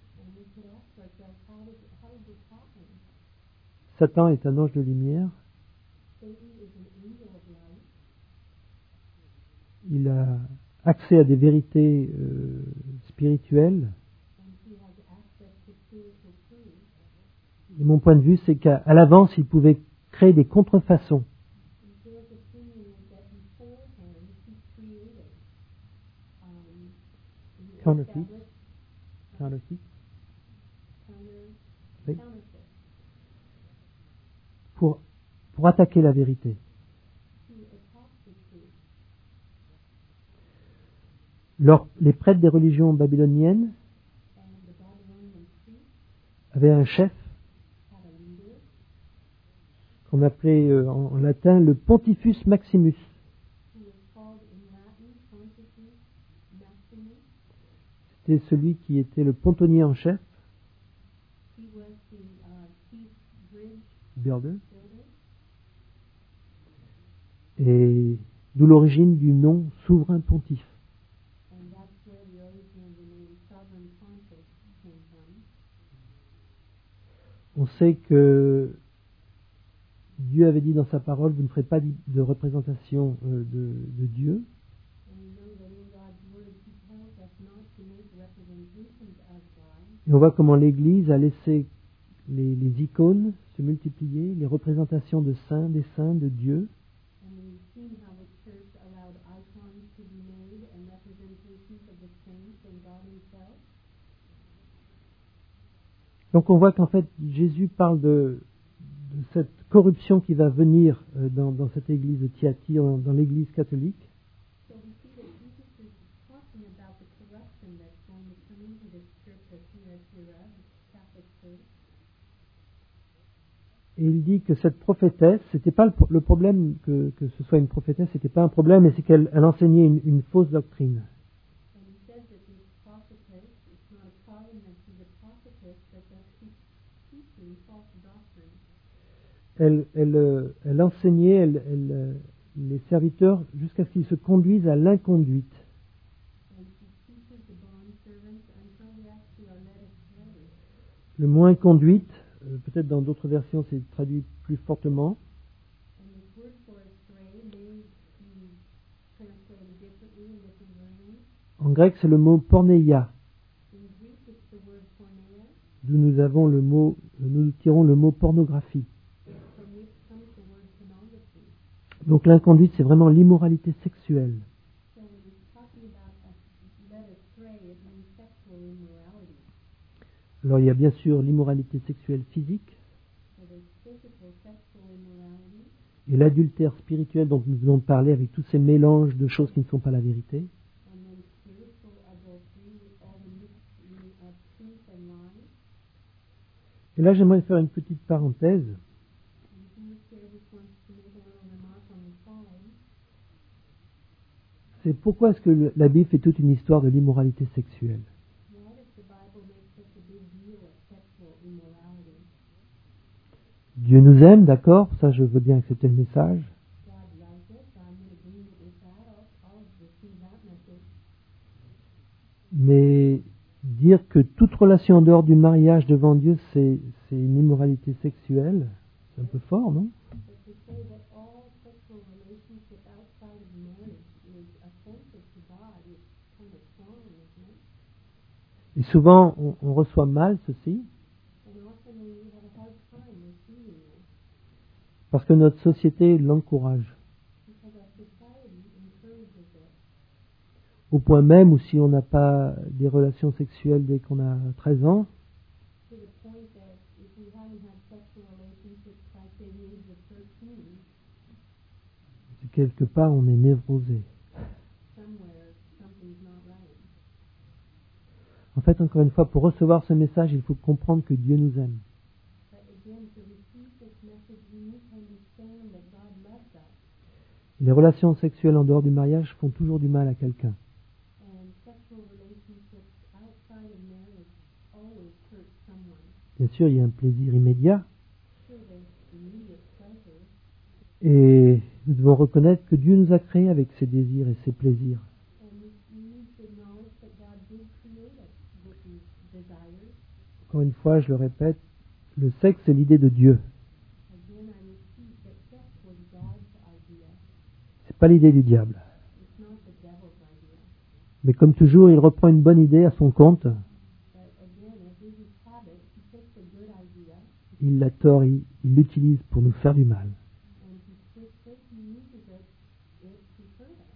Satan est un ange de lumière. Il a accès à des vérités spirituelles. Et mon point de vue, c'est qu'à l'avance, il pouvait créer des contrefaçons. Counterfeit. Oui. Pour attaquer la vérité. Les prêtres des religions babyloniennes avaient un chef qu'on appelait en latin le Pontifex Maximus. C'était celui qui était le pontonnier en chef, builder, et d'où l'origine du nom souverain pontife. On sait que Dieu avait dit dans sa parole, vous ne ferez pas de représentation de Dieu. Et on voit comment l'Église a laissé les icônes se multiplier, les représentations de saints, des saints, de Dieu. Donc on voit qu'en fait Jésus parle de cette corruption qui va venir dans cette église de Thyatire, dans l'église catholique. Et il dit que cette prophétesse, c'était pas le problème que ce soit une prophétesse, c'était pas un problème, mais c'est qu'elle enseignait une fausse doctrine. Elle enseignait, les serviteurs jusqu'à ce qu'ils se conduisent à l'inconduite. And she teaches the bondservants until they actually are led astray. Le mot inconduite, peut-être dans d'autres versions c'est traduit plus fortement. And this word for astray may be translated differently in different versions. En grec c'est le mot porneia, In Greek, it's the word porneia, d'où nous tirons le mot pornographie. from which comes the word pornography. Donc l'inconduite c'est vraiment l'immoralité sexuelle. So when it's talking about led astray, it means sexual immorality. Alors il y a bien sûr l'immoralité sexuelle physique So there's physical sexual immorality, et l'adultère spirituel dont nous venons de parler avec tous ces mélanges de choses qui ne sont pas la vérité. and then spiritual adultery with all the mixing of truth and lies. Et là j'aimerais faire une petite parenthèse. And here just wants to make a little remark on the side. C'est pourquoi est-ce que la Bible fait toute une histoire de l'immoralité sexuelle. Why does the Bible make such a big deal of sexual immorality? Dieu nous aime, d'accord, ça je veux bien accepter le message. God loves it. I'm in agreement with that. I'll receive that message. Mais dire que toute relation en dehors du mariage devant Dieu, c'est une immoralité sexuelle, c'est un peu fort, non? But to say that all sexual relationship outside of marriage is offensive to God is kind of strong, isn't it? Et souvent, on reçoit mal ceci, And often we have a hard time receiving it parce que notre société l'encourage. because our society encourages it. Au point même où si on n'a pas des relations sexuelles dès qu'on a 13 ans, To the point that if we haven't had sexual relationships by say the age of 13, quelque part on est névrosé. somewhere something's not right. En fait, encore une fois, pour recevoir ce message, il faut comprendre que Dieu nous aime. But again, to receive this message, we need to understand that God loves us. Les relations sexuelles en dehors du mariage font toujours du mal à quelqu'un. And sexual relationships outside of marriage always hurt someone. Bien sûr, il y a un plaisir immédiat, Sure, there's immediate pleasure, et nous devons reconnaître que Dieu nous a créés avec ses désirs et ses plaisirs. and we need to acknowledge that God did create us with these desires. Encore une fois, je le répète, le sexe c'est l'idée de Dieu. Again, I repeat that sex was God's idea. C'est pas l'idée du diable. It's not the devil's idea. Mais comme toujours, il reprend une bonne idée à son compte, But again, as is his habit, he takes a good idea il la tord, il l'utilise pour nous faire du mal. and he twists it, he uses it to hurt us.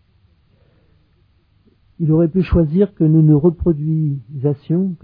Il aurait pu choisir que nous nous reproduisions,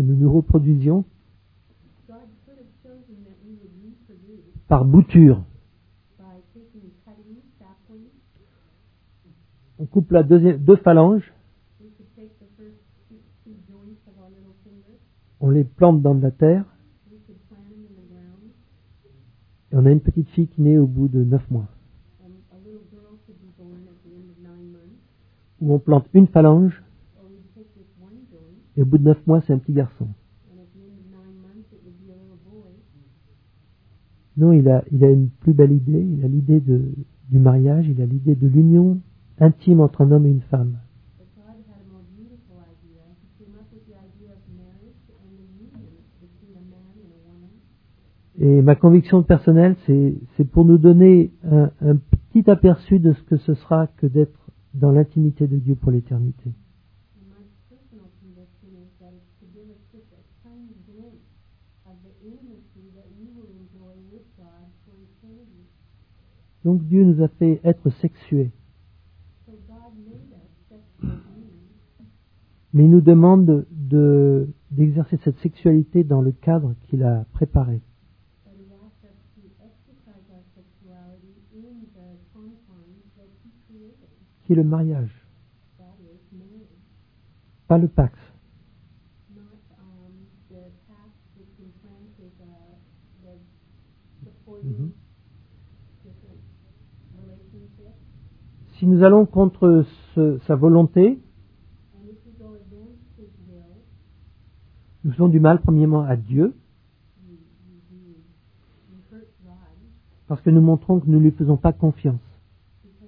God could have chosen that we would reproduce par bouture. by taking cutting, sapling. On coupe la deux phalanges, We could take the first two joints of our little finger. on les plante dans de la terre, We could plant them in the ground, et on a une petite fille qui naît au bout de 9 mois. and a little girl could be born at the end of 9 months. Où on plante une phalange, Or we'd take this one joint, et au bout de 9 mois, c'est un petit garçon. and at the end of 9 months, it would be a little boy. Non, il a une plus belle idée, il a l'idée du mariage, il a l'idée de l'union intime entre un homme et une femme. But God had a more beautiful idea. He came up with the idea of marriage and the union between a man and a woman. Et ma conviction personnelle, c'est pour nous donner un petit aperçu de ce que ce sera que d'être dans l'intimité de Dieu pour l'éternité. And my personal conviction is that it's to give us just a tiny glimpse of the intimacy that we will enjoy with God for eternity. Donc Dieu nous a fait être sexués, So God made us sexual beings, mais il nous demande d'exercer cette sexualité dans le cadre qu'il a préparé. but He asked us to exercise our sexuality in the confines that He created. Qui est le mariage, That is marriage, pas le pax. not the pact which implanted the supporting different relationships. Si nous allons contre sa volonté, And if we go against His will, nous faisons du mal premièrement à Dieu, you hurt God parce que nous montrons que nous ne lui faisons pas confiance. because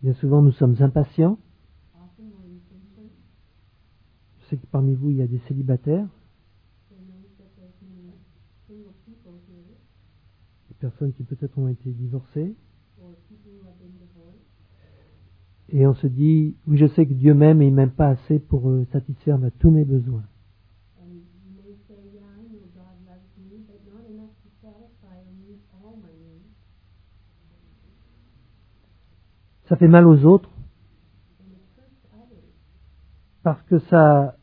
Bien souvent, nous sommes impatients. Often we're impatient. Je sais que parmi vous, il y a des célibataires, I know that there's many single people here, des personnes qui peut-être ont été divorcées. or people who have been divorced. Et on se dit, oui, je sais que Dieu m'aime et il m'aime pas assez pour satisfaire tous mes besoins. And you may say, yeah, I know God loves me, but not enough to satisfy or meet all my needs. Ça fait mal aux autres And it hurts others parce que ça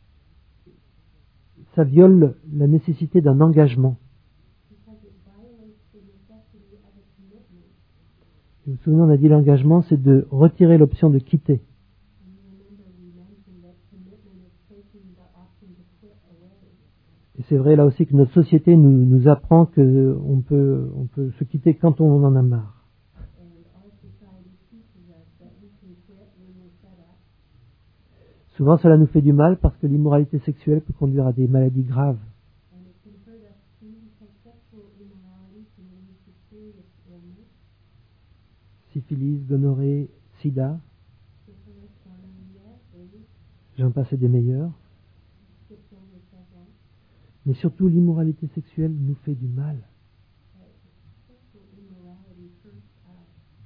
viole la nécessité d'un engagement. because it violates the necessity of a commitment. Vous vous souvenez, on a dit l'engagement, c'est de retirer l'option de quitter. And you remember we mentioned that commitment is taking the option to quit away. Et c'est vrai là aussi que notre société nous apprend qu'on peut se quitter quand on en a marre. And our society teaches us that we can quit when we're fed up. Souvent cela nous fait du mal parce que l'immoralité sexuelle peut conduire à des maladies graves. And it can hurt us too because sexual immorality can lead to serious illness, Syphilis, gonorrhée, sida, syphilis, gonorrhea, AIDS, j'en passe des meilleurs. skip over several. Mais surtout l'immoralité sexuelle nous fait du mal. Sexual immorality hurts us.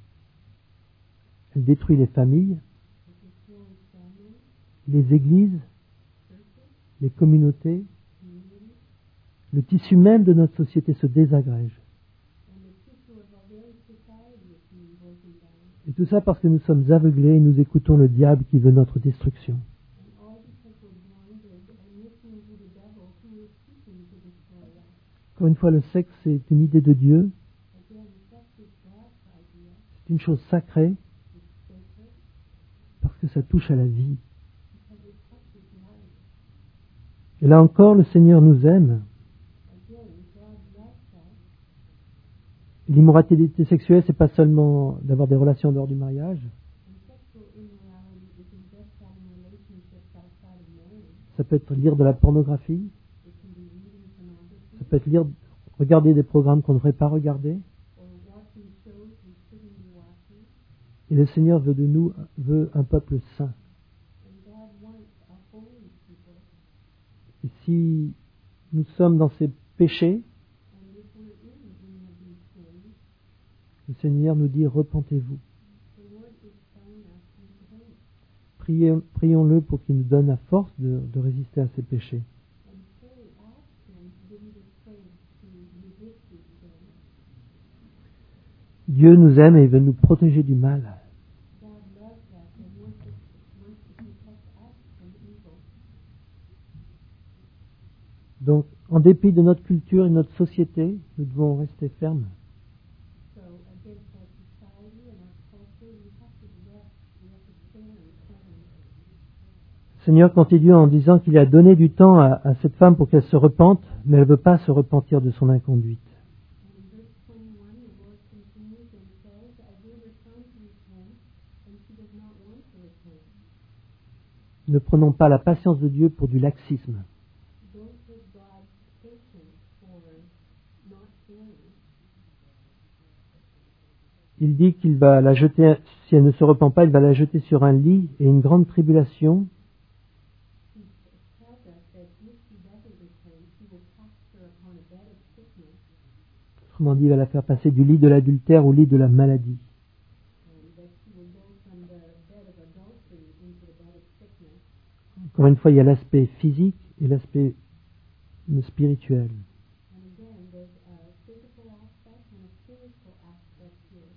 Elle détruit les familles, It destroys families, les églises, churches, les communautés. communities, Le tissu même de notre société se désagrège. and the tissue of our very society is being broken down. Et tout ça parce que nous sommes aveuglés et nous écoutons le diable qui veut notre destruction. And all because we're blinded and listening to the devil who is seeking to destroy us. Encore une fois, le sexe, c'est une idée de Dieu, Again, sex is God's idea. c'est une chose sacrée It's sacred parce que ça touche à la vie. because it touches life. Et là encore, le Seigneur nous aime. Again, God loves us. L'immoralité sexuelle, c'est pas seulement d'avoir des relations en dehors du mariage, And sexual immorality isn't just having relationships outside of marriage. ça peut être lire de la pornographie, It can be reading pornography ça peut être regarder des programmes qu'on ne devrait pas regarder. or watching shows we shouldn't be watching. Et le Seigneur veut un peuple saint. And God wants a holy people. Et si nous sommes dans ces péchés, And if we're in any of these sins, le Seigneur nous dit repentez-vous. the Lord is telling us to repent Prions-le pour qu'il nous donne la force de résister à ces péchés. and pray, ask Him to give you the strength to resist these sins. Dieu nous aime et veut nous protéger du mal. God loves us and wants to protect us from evil. Donc, en dépit de notre culture et de notre société, nous devons rester fermes. So against our society and our culture, we have to stand firm. Le Seigneur continue en disant qu'il a donné du temps à cette femme pour qu'elle se repente, mais elle ne veut pas se repentir de son inconduite. And in verse 21, the Lord continues and says, I gave her time to repent, and she does not want to repent. Ne prenons pas la patience de Dieu pour du laxisme. Don't take God's patience for not caring. Il dit qu'il va la jeter, si elle ne se repent pas, il va la jeter sur un lit et une grande tribulation. He tells us that if she doesn't repent, he will cast her upon a bed of sickness, Autrement dit, il va la faire passer du lit de l'adultère au lit de la maladie. and that she will go from the bed of adultery into the bed of sickness. Encore une fois, il y a l'aspect physique et l'aspect spirituel. And again, there's a physical aspect and a spiritual aspect here.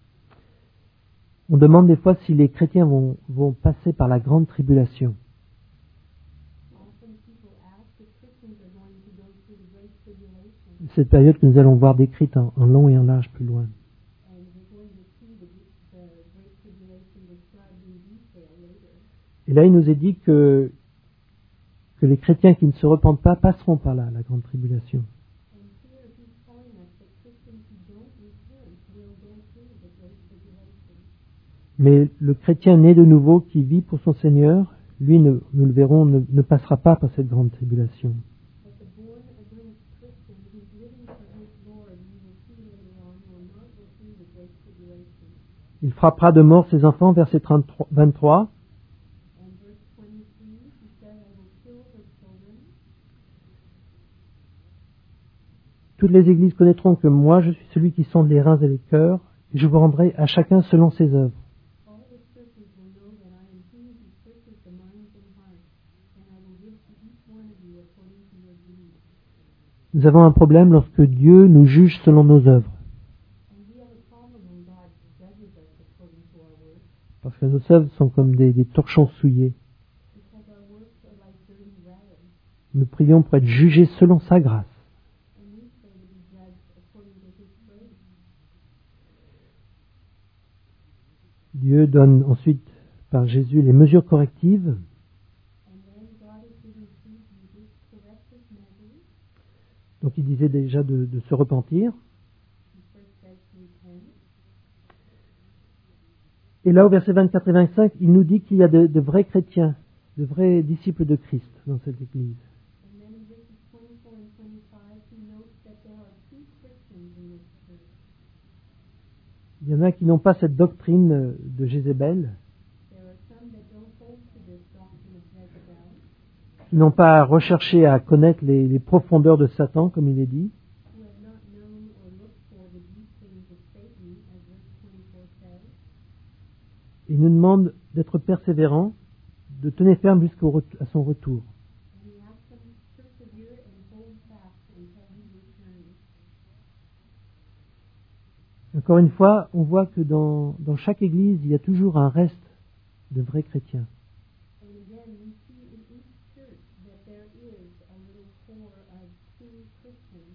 On demande des fois si les chrétiens vont passer par la grande tribulation. Often people ask if Christians are going to go through the Great Tribulation, Cette période que nous allons voir décrite en long et en large plus loin. and we're going to see the Great Tribulation described in detail later. Et là, il nous est dit que les chrétiens qui ne se repentent pas passeront par là, la grande tribulation. And here he's telling us that Christians who don't repent will go through the Great Tribulation. Mais le chrétien né de nouveau qui vit pour son Seigneur, lui, nous le verrons, ne passera pas par cette grande tribulation. But the born-again Christian who's living for his Lord, we will see later on, will not go through the Great Tribulation. Il frappera de mort ses enfants, verset 23. And verse 23, he said, I will kill her children. Toutes les églises connaîtront que moi, je suis celui qui sonde les reins et les cœurs, et je vous rendrai à chacun selon ses œuvres. All the churches will know that I am he who searches the minds and hearts, and I will give to each one of you according to your deeds. Nous avons un problème lorsque Dieu nous juge selon nos œuvres, And we have a problem when God judges us according to our works, parce que nos œuvres sont comme des torchons souillés. because our works are like dirty rags, Nous prions pour être jugés selon sa grâce. and we pray to be judged according to his grace. Dieu donne ensuite par Jésus les mesures correctives. And then God is giving through Jesus corrective measures. Donc il disait déjà de se repentir. He first says to repent. Et là au verset 24 et 25, il nous dit qu'il y a de vrais chrétiens, de vrais disciples de Christ dans cette église. And then in verses 24 and 25, he notes that there are true Christians in this church. Il y en a qui n'ont pas cette doctrine de Jézabel, There are some that don't hold to this doctrine of Jezebel, qui n'ont pas recherché à connaître les profondeurs de Satan, comme il est dit, who have not known or looked for the deep things of Satan, as verse 24 says. et il nous demande d'être persévérants, de tenir ferme jusqu'à son retour. And he asks them to persevere and hold fast until he returns. Encore une fois, on voit que dans chaque église, il y a toujours un reste de vrais chrétiens. And again, we see in each church that there is a little core of true Christians.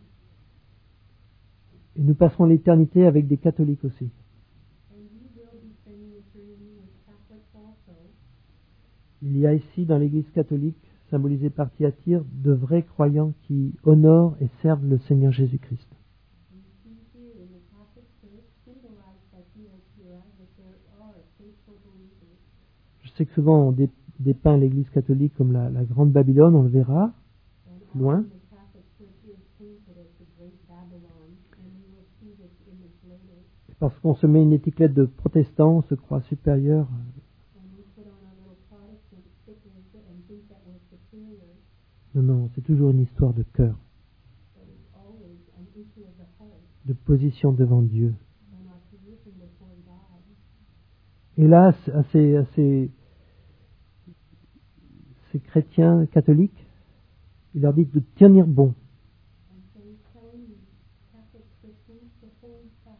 Et nous passerons l'éternité avec des catholiques aussi. And we will be spending eternity with Catholics also. Il y a ici, dans l'église catholique, symbolisée par Thyatire, de vrais croyants qui honorent et servent le Seigneur Jésus-Christ. We see here in the Catholic Church, symbolized by Thyatira, that there are faithful believers. Je sais que souvent on dépeint l'église catholique comme la grande Babylone, on le verra, And loin. often the Catholic Church is painted as the great Babylon, and we will see this image later. Et parce qu'on se met une étiquette de protestant, on se croit supérieur. And we put on our little Protestant stickers and think that we're superior, Non, non, c'est toujours une histoire de cœur, but it's always an issue of the heart de position devant Dieu. and our position before God. Et là, à ces chrétiens catholiques, il leur dit de tenir bon. And so he's telling these Catholic Christians to hold fast.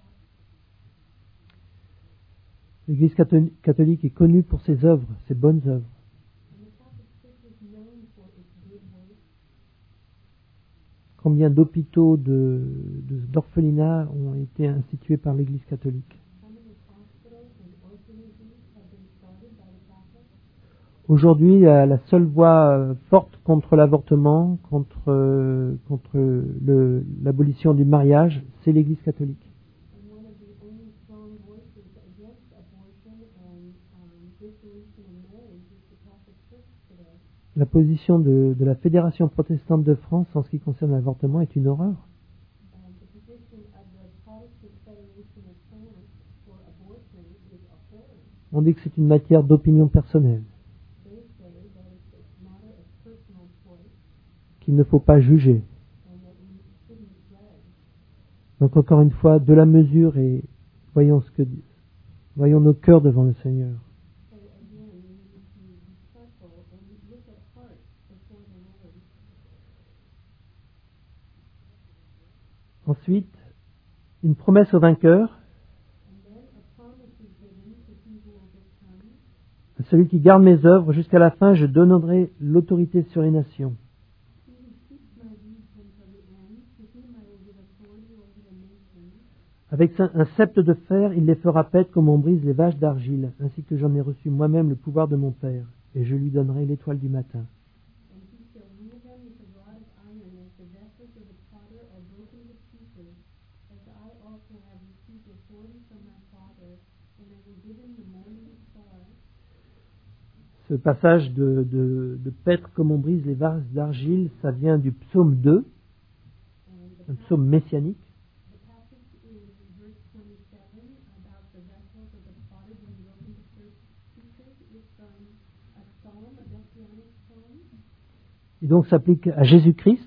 L'église catholique est connue pour ses œuvres, ses bonnes œuvres. And the Catholic Church is known for its good works. Combien d'hôpitaux d'orphelinats ont été institués par l'église catholique. How many hospitals and orphanages have been started by the Catholics? Aujourd'hui, la seule voie forte contre l'avortement, contre l'abolition du mariage, c'est l'église catholique. And one of the only strong voices against abortion and dissolution of marriage is the Catholic Church today. La position de la Fédération protestante de France en ce qui concerne l'avortement est une horreur. And the position of the Protestant Federation of France for abortion is abhorrent. On dit que c'est une matière d'opinion personnelle, They say that it's a matter of personal choice qu'il ne faut pas juger. and that we shouldn't judge. Donc encore une fois, de la mesure et voyons nos cœurs devant le Seigneur. So again, we need to be careful and look at heart before the Lord. Ensuite, une promesse au vainqueur, And then a promise is given to he who overcomes. à celui qui garde mes œuvres jusqu'à la fin, je donnerai l'autorité sur les nations. He who keeps my deeds until the end, to him I will give authority over the nations. Avec un sceptre de fer, il les fera paître comme on brise les vaches d'argile, ainsi que j'en ai reçu moi-même le pouvoir de mon Père, et je lui donnerai l'étoile du matin. And he shall rule them with a rod of iron, as the vessels of the potter are broken to pieces, as I also have received authority from my Father, and I will give him the morning star. Ce passage de paître comme on brise les vases d'argile, ça vient du psaume 2, And un psaume messianique. the passage is verse 27 about the vessels of the et donc s'applique à Jésus-Christ.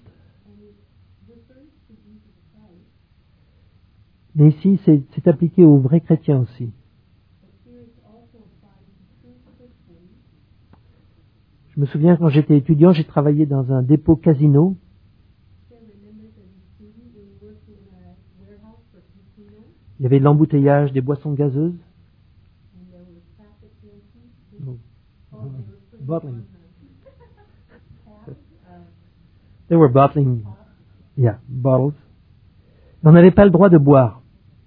Mais ici, c'est appliqué aux vrais chrétiens aussi. Je me souviens, quand j'étais étudiant, j'ai travaillé dans un dépôt casino. Il y avait de l'embouteillage, des boissons gazeuses. Bottling. They were bottling, yeah, bottles. Et on n'avait pas le droit de boire.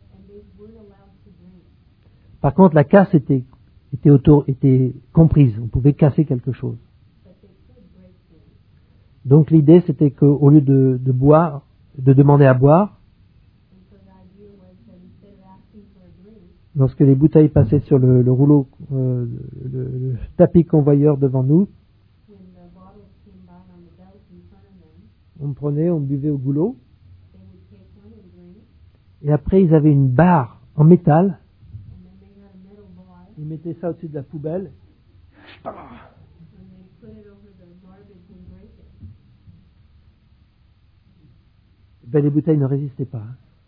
Par contre, la casse était comprise. On pouvait casser quelque chose. Donc l'idée, c'était qu'au lieu de boire, de demander à boire, lorsque les bouteilles passaient sur le rouleau, le tapis convoyeur devant nous, on prenait, on buvait au goulot, et après ils avaient une barre en métal, ils mettaient ça au-dessus de la poubelle, ben, les bouteilles ne résistaient pas.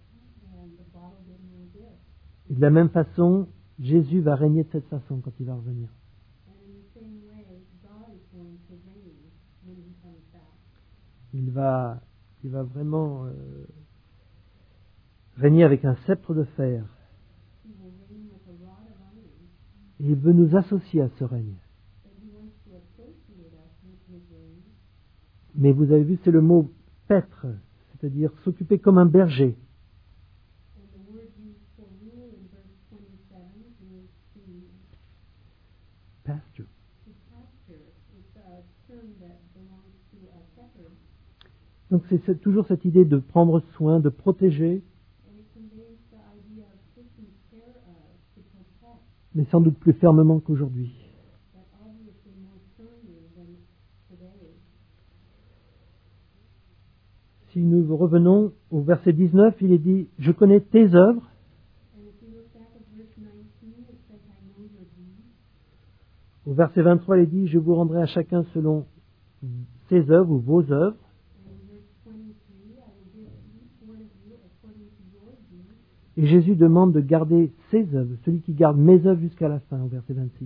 Et de la même façon, Jésus va régner de cette façon quand il va revenir. Il va vraiment régner avec un sceptre de fer. Et il veut nous associer à ce règne. Mais vous avez vu, c'est le mot paître, c'est-à-dire s'occuper comme un berger. Pasture. Donc c'est toujours cette idée de prendre soin, de protéger, mais sans doute plus fermement qu'aujourd'hui. Si nous revenons au verset 19, il est dit « Je connais tes œuvres ». Au verset 23, il est dit « Je vous rendrai à chacun selon ses œuvres ou vos œuvres ». Et Jésus demande de garder ses œuvres, celui qui garde mes œuvres jusqu'à la fin, au verset 26.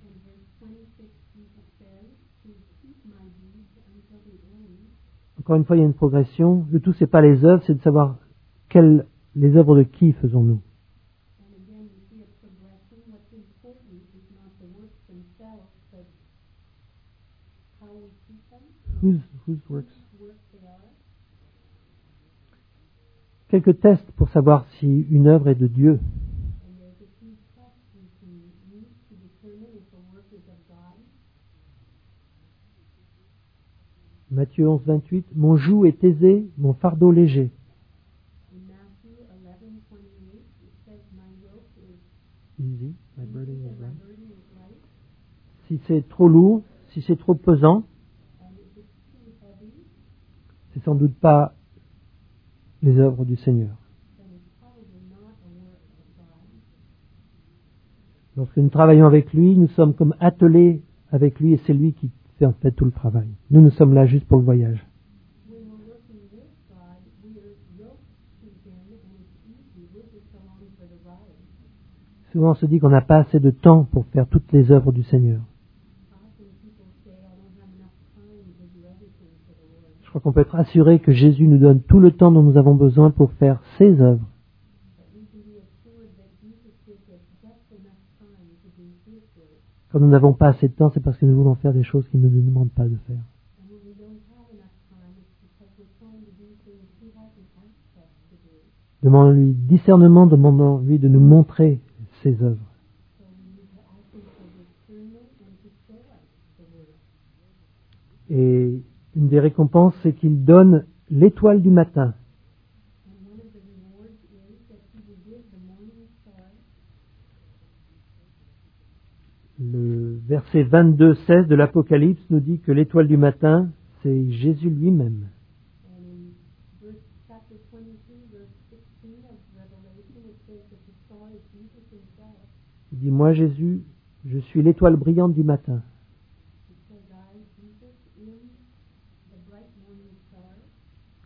Encore une fois, il y a une progression. Le tout, c'est pas les œuvres, c'est de savoir les œuvres de qui faisons-nous. Whose works? Quelques tests pour savoir si une œuvre est de Dieu. Matthieu 11, 28. Mon joug est aisé, mon fardeau léger. Easy, my burden is light. Si c'est trop lourd, si c'est trop pesant, c'est sans doute pas les œuvres du Seigneur. Lorsque nous travaillons avec lui, nous sommes comme attelés avec lui et c'est lui qui fait en fait tout le travail. Nous sommes là juste pour le voyage. Souvent on se dit qu'on n'a pas assez de temps pour faire toutes les œuvres du Seigneur. Je crois qu'on peut être assuré que Jésus nous donne tout le temps dont nous avons besoin pour faire ses œuvres. Quand nous n'avons pas assez de temps, c'est parce que nous voulons faire des choses qu'il ne nous demande pas de faire. Demandons-lui discernement, demandons-lui de nous montrer ses œuvres. Et une des récompenses, c'est qu'il donne l'étoile du matin. Le verset 22-16 de l'Apocalypse nous dit que l'étoile du matin, c'est Jésus lui-même. Il dit, moi Jésus, je suis l'étoile brillante du matin.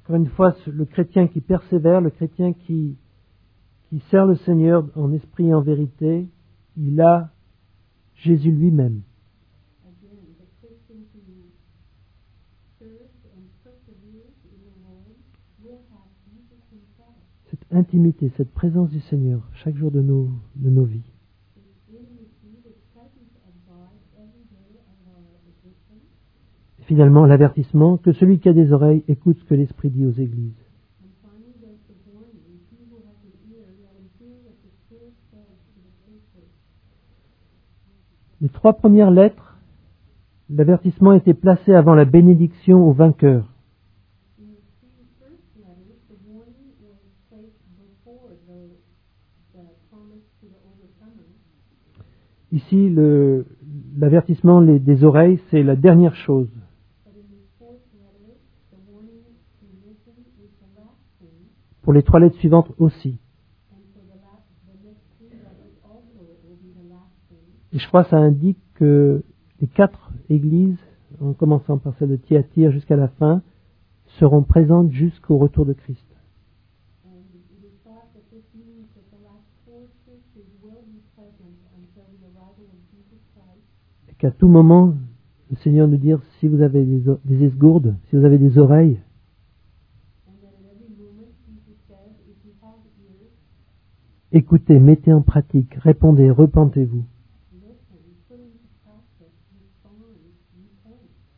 Encore une fois, le chrétien qui persévère, le chrétien qui sert le Seigneur en esprit et en vérité, il a Jésus lui-même. Again, the Christian who serves and perseveres in the Lord will have Jesus himself. Cette intimité, cette présence du Seigneur chaque jour de nos vies. This intimacy, this presence of God every day of our existence. Et finalement, l'avertissement que celui qui a des oreilles écoute ce que l'Esprit dit aux églises. And finally, there's the warning, he who has an ear, let him hear what the Spirit says to the churches. Les 3 premières lettres, l'avertissement était placé avant la bénédiction au vainqueur. In the 3 first letters, the warning was placed before the promise to the overcomer. Ici, l'avertissement des oreilles, c'est la dernière chose. But in the 4th letter, the warning to listen is the last thing, Pour les 3 lettres suivantes aussi. and for the next 3 letters also it will be the last thing. Et je crois que ça indique que les 4 églises, en commençant par celle de Thyatire jusqu'à la fin, seront présentes jusqu'au retour de Christ. And it is thought that this means that the last 4 churches will be present until the arrival of Jesus Christ. Et qu'à tout moment, le Seigneur nous dit, si vous avez des esgourdes, si vous avez des oreilles, And that at every moment Jesus says, if you have ears, écoutez, mettez en pratique, répondez, repentez-vous. listen, put into practice, respond, repent.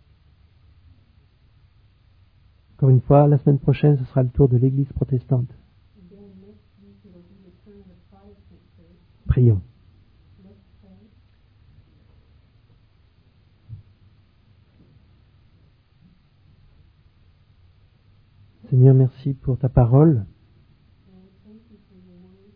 Encore une fois, la semaine prochaine, ce sera le tour de l'Église protestante. Again, next week it'll be the turn of the Protestant church. Prions. Let's pray. Seigneur, merci pour ta parole. Lord, thank you for your word.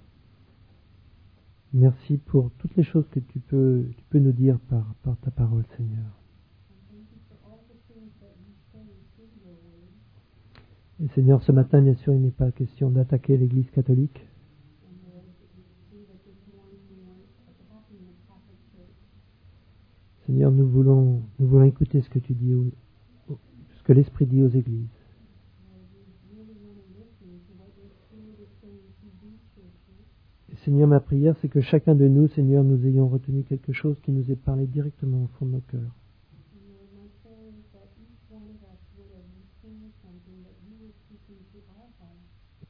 Merci pour toutes les choses que tu peux nous dire par ta parole, Seigneur. And thank you for all the things that you say through your word. Et Seigneur, ce matin, bien sûr, il n'est pas question d'attaquer l'Église catholique. And Lord, we see that this morning we weren't attacking the Catholic Church. Seigneur, nous voulons écouter ce que tu dis, ce que l'Esprit dit aux églises. Lord, we really want to listen to what your Spirit is saying to these churches. Et Seigneur, ma prière, c'est que chacun de nous, Seigneur, nous ayons retenu quelque chose qui nous ait parlé directement au fond de nos cœurs. And Lord, my prayer is that each one of us would have received something that you were speaking to our hearts.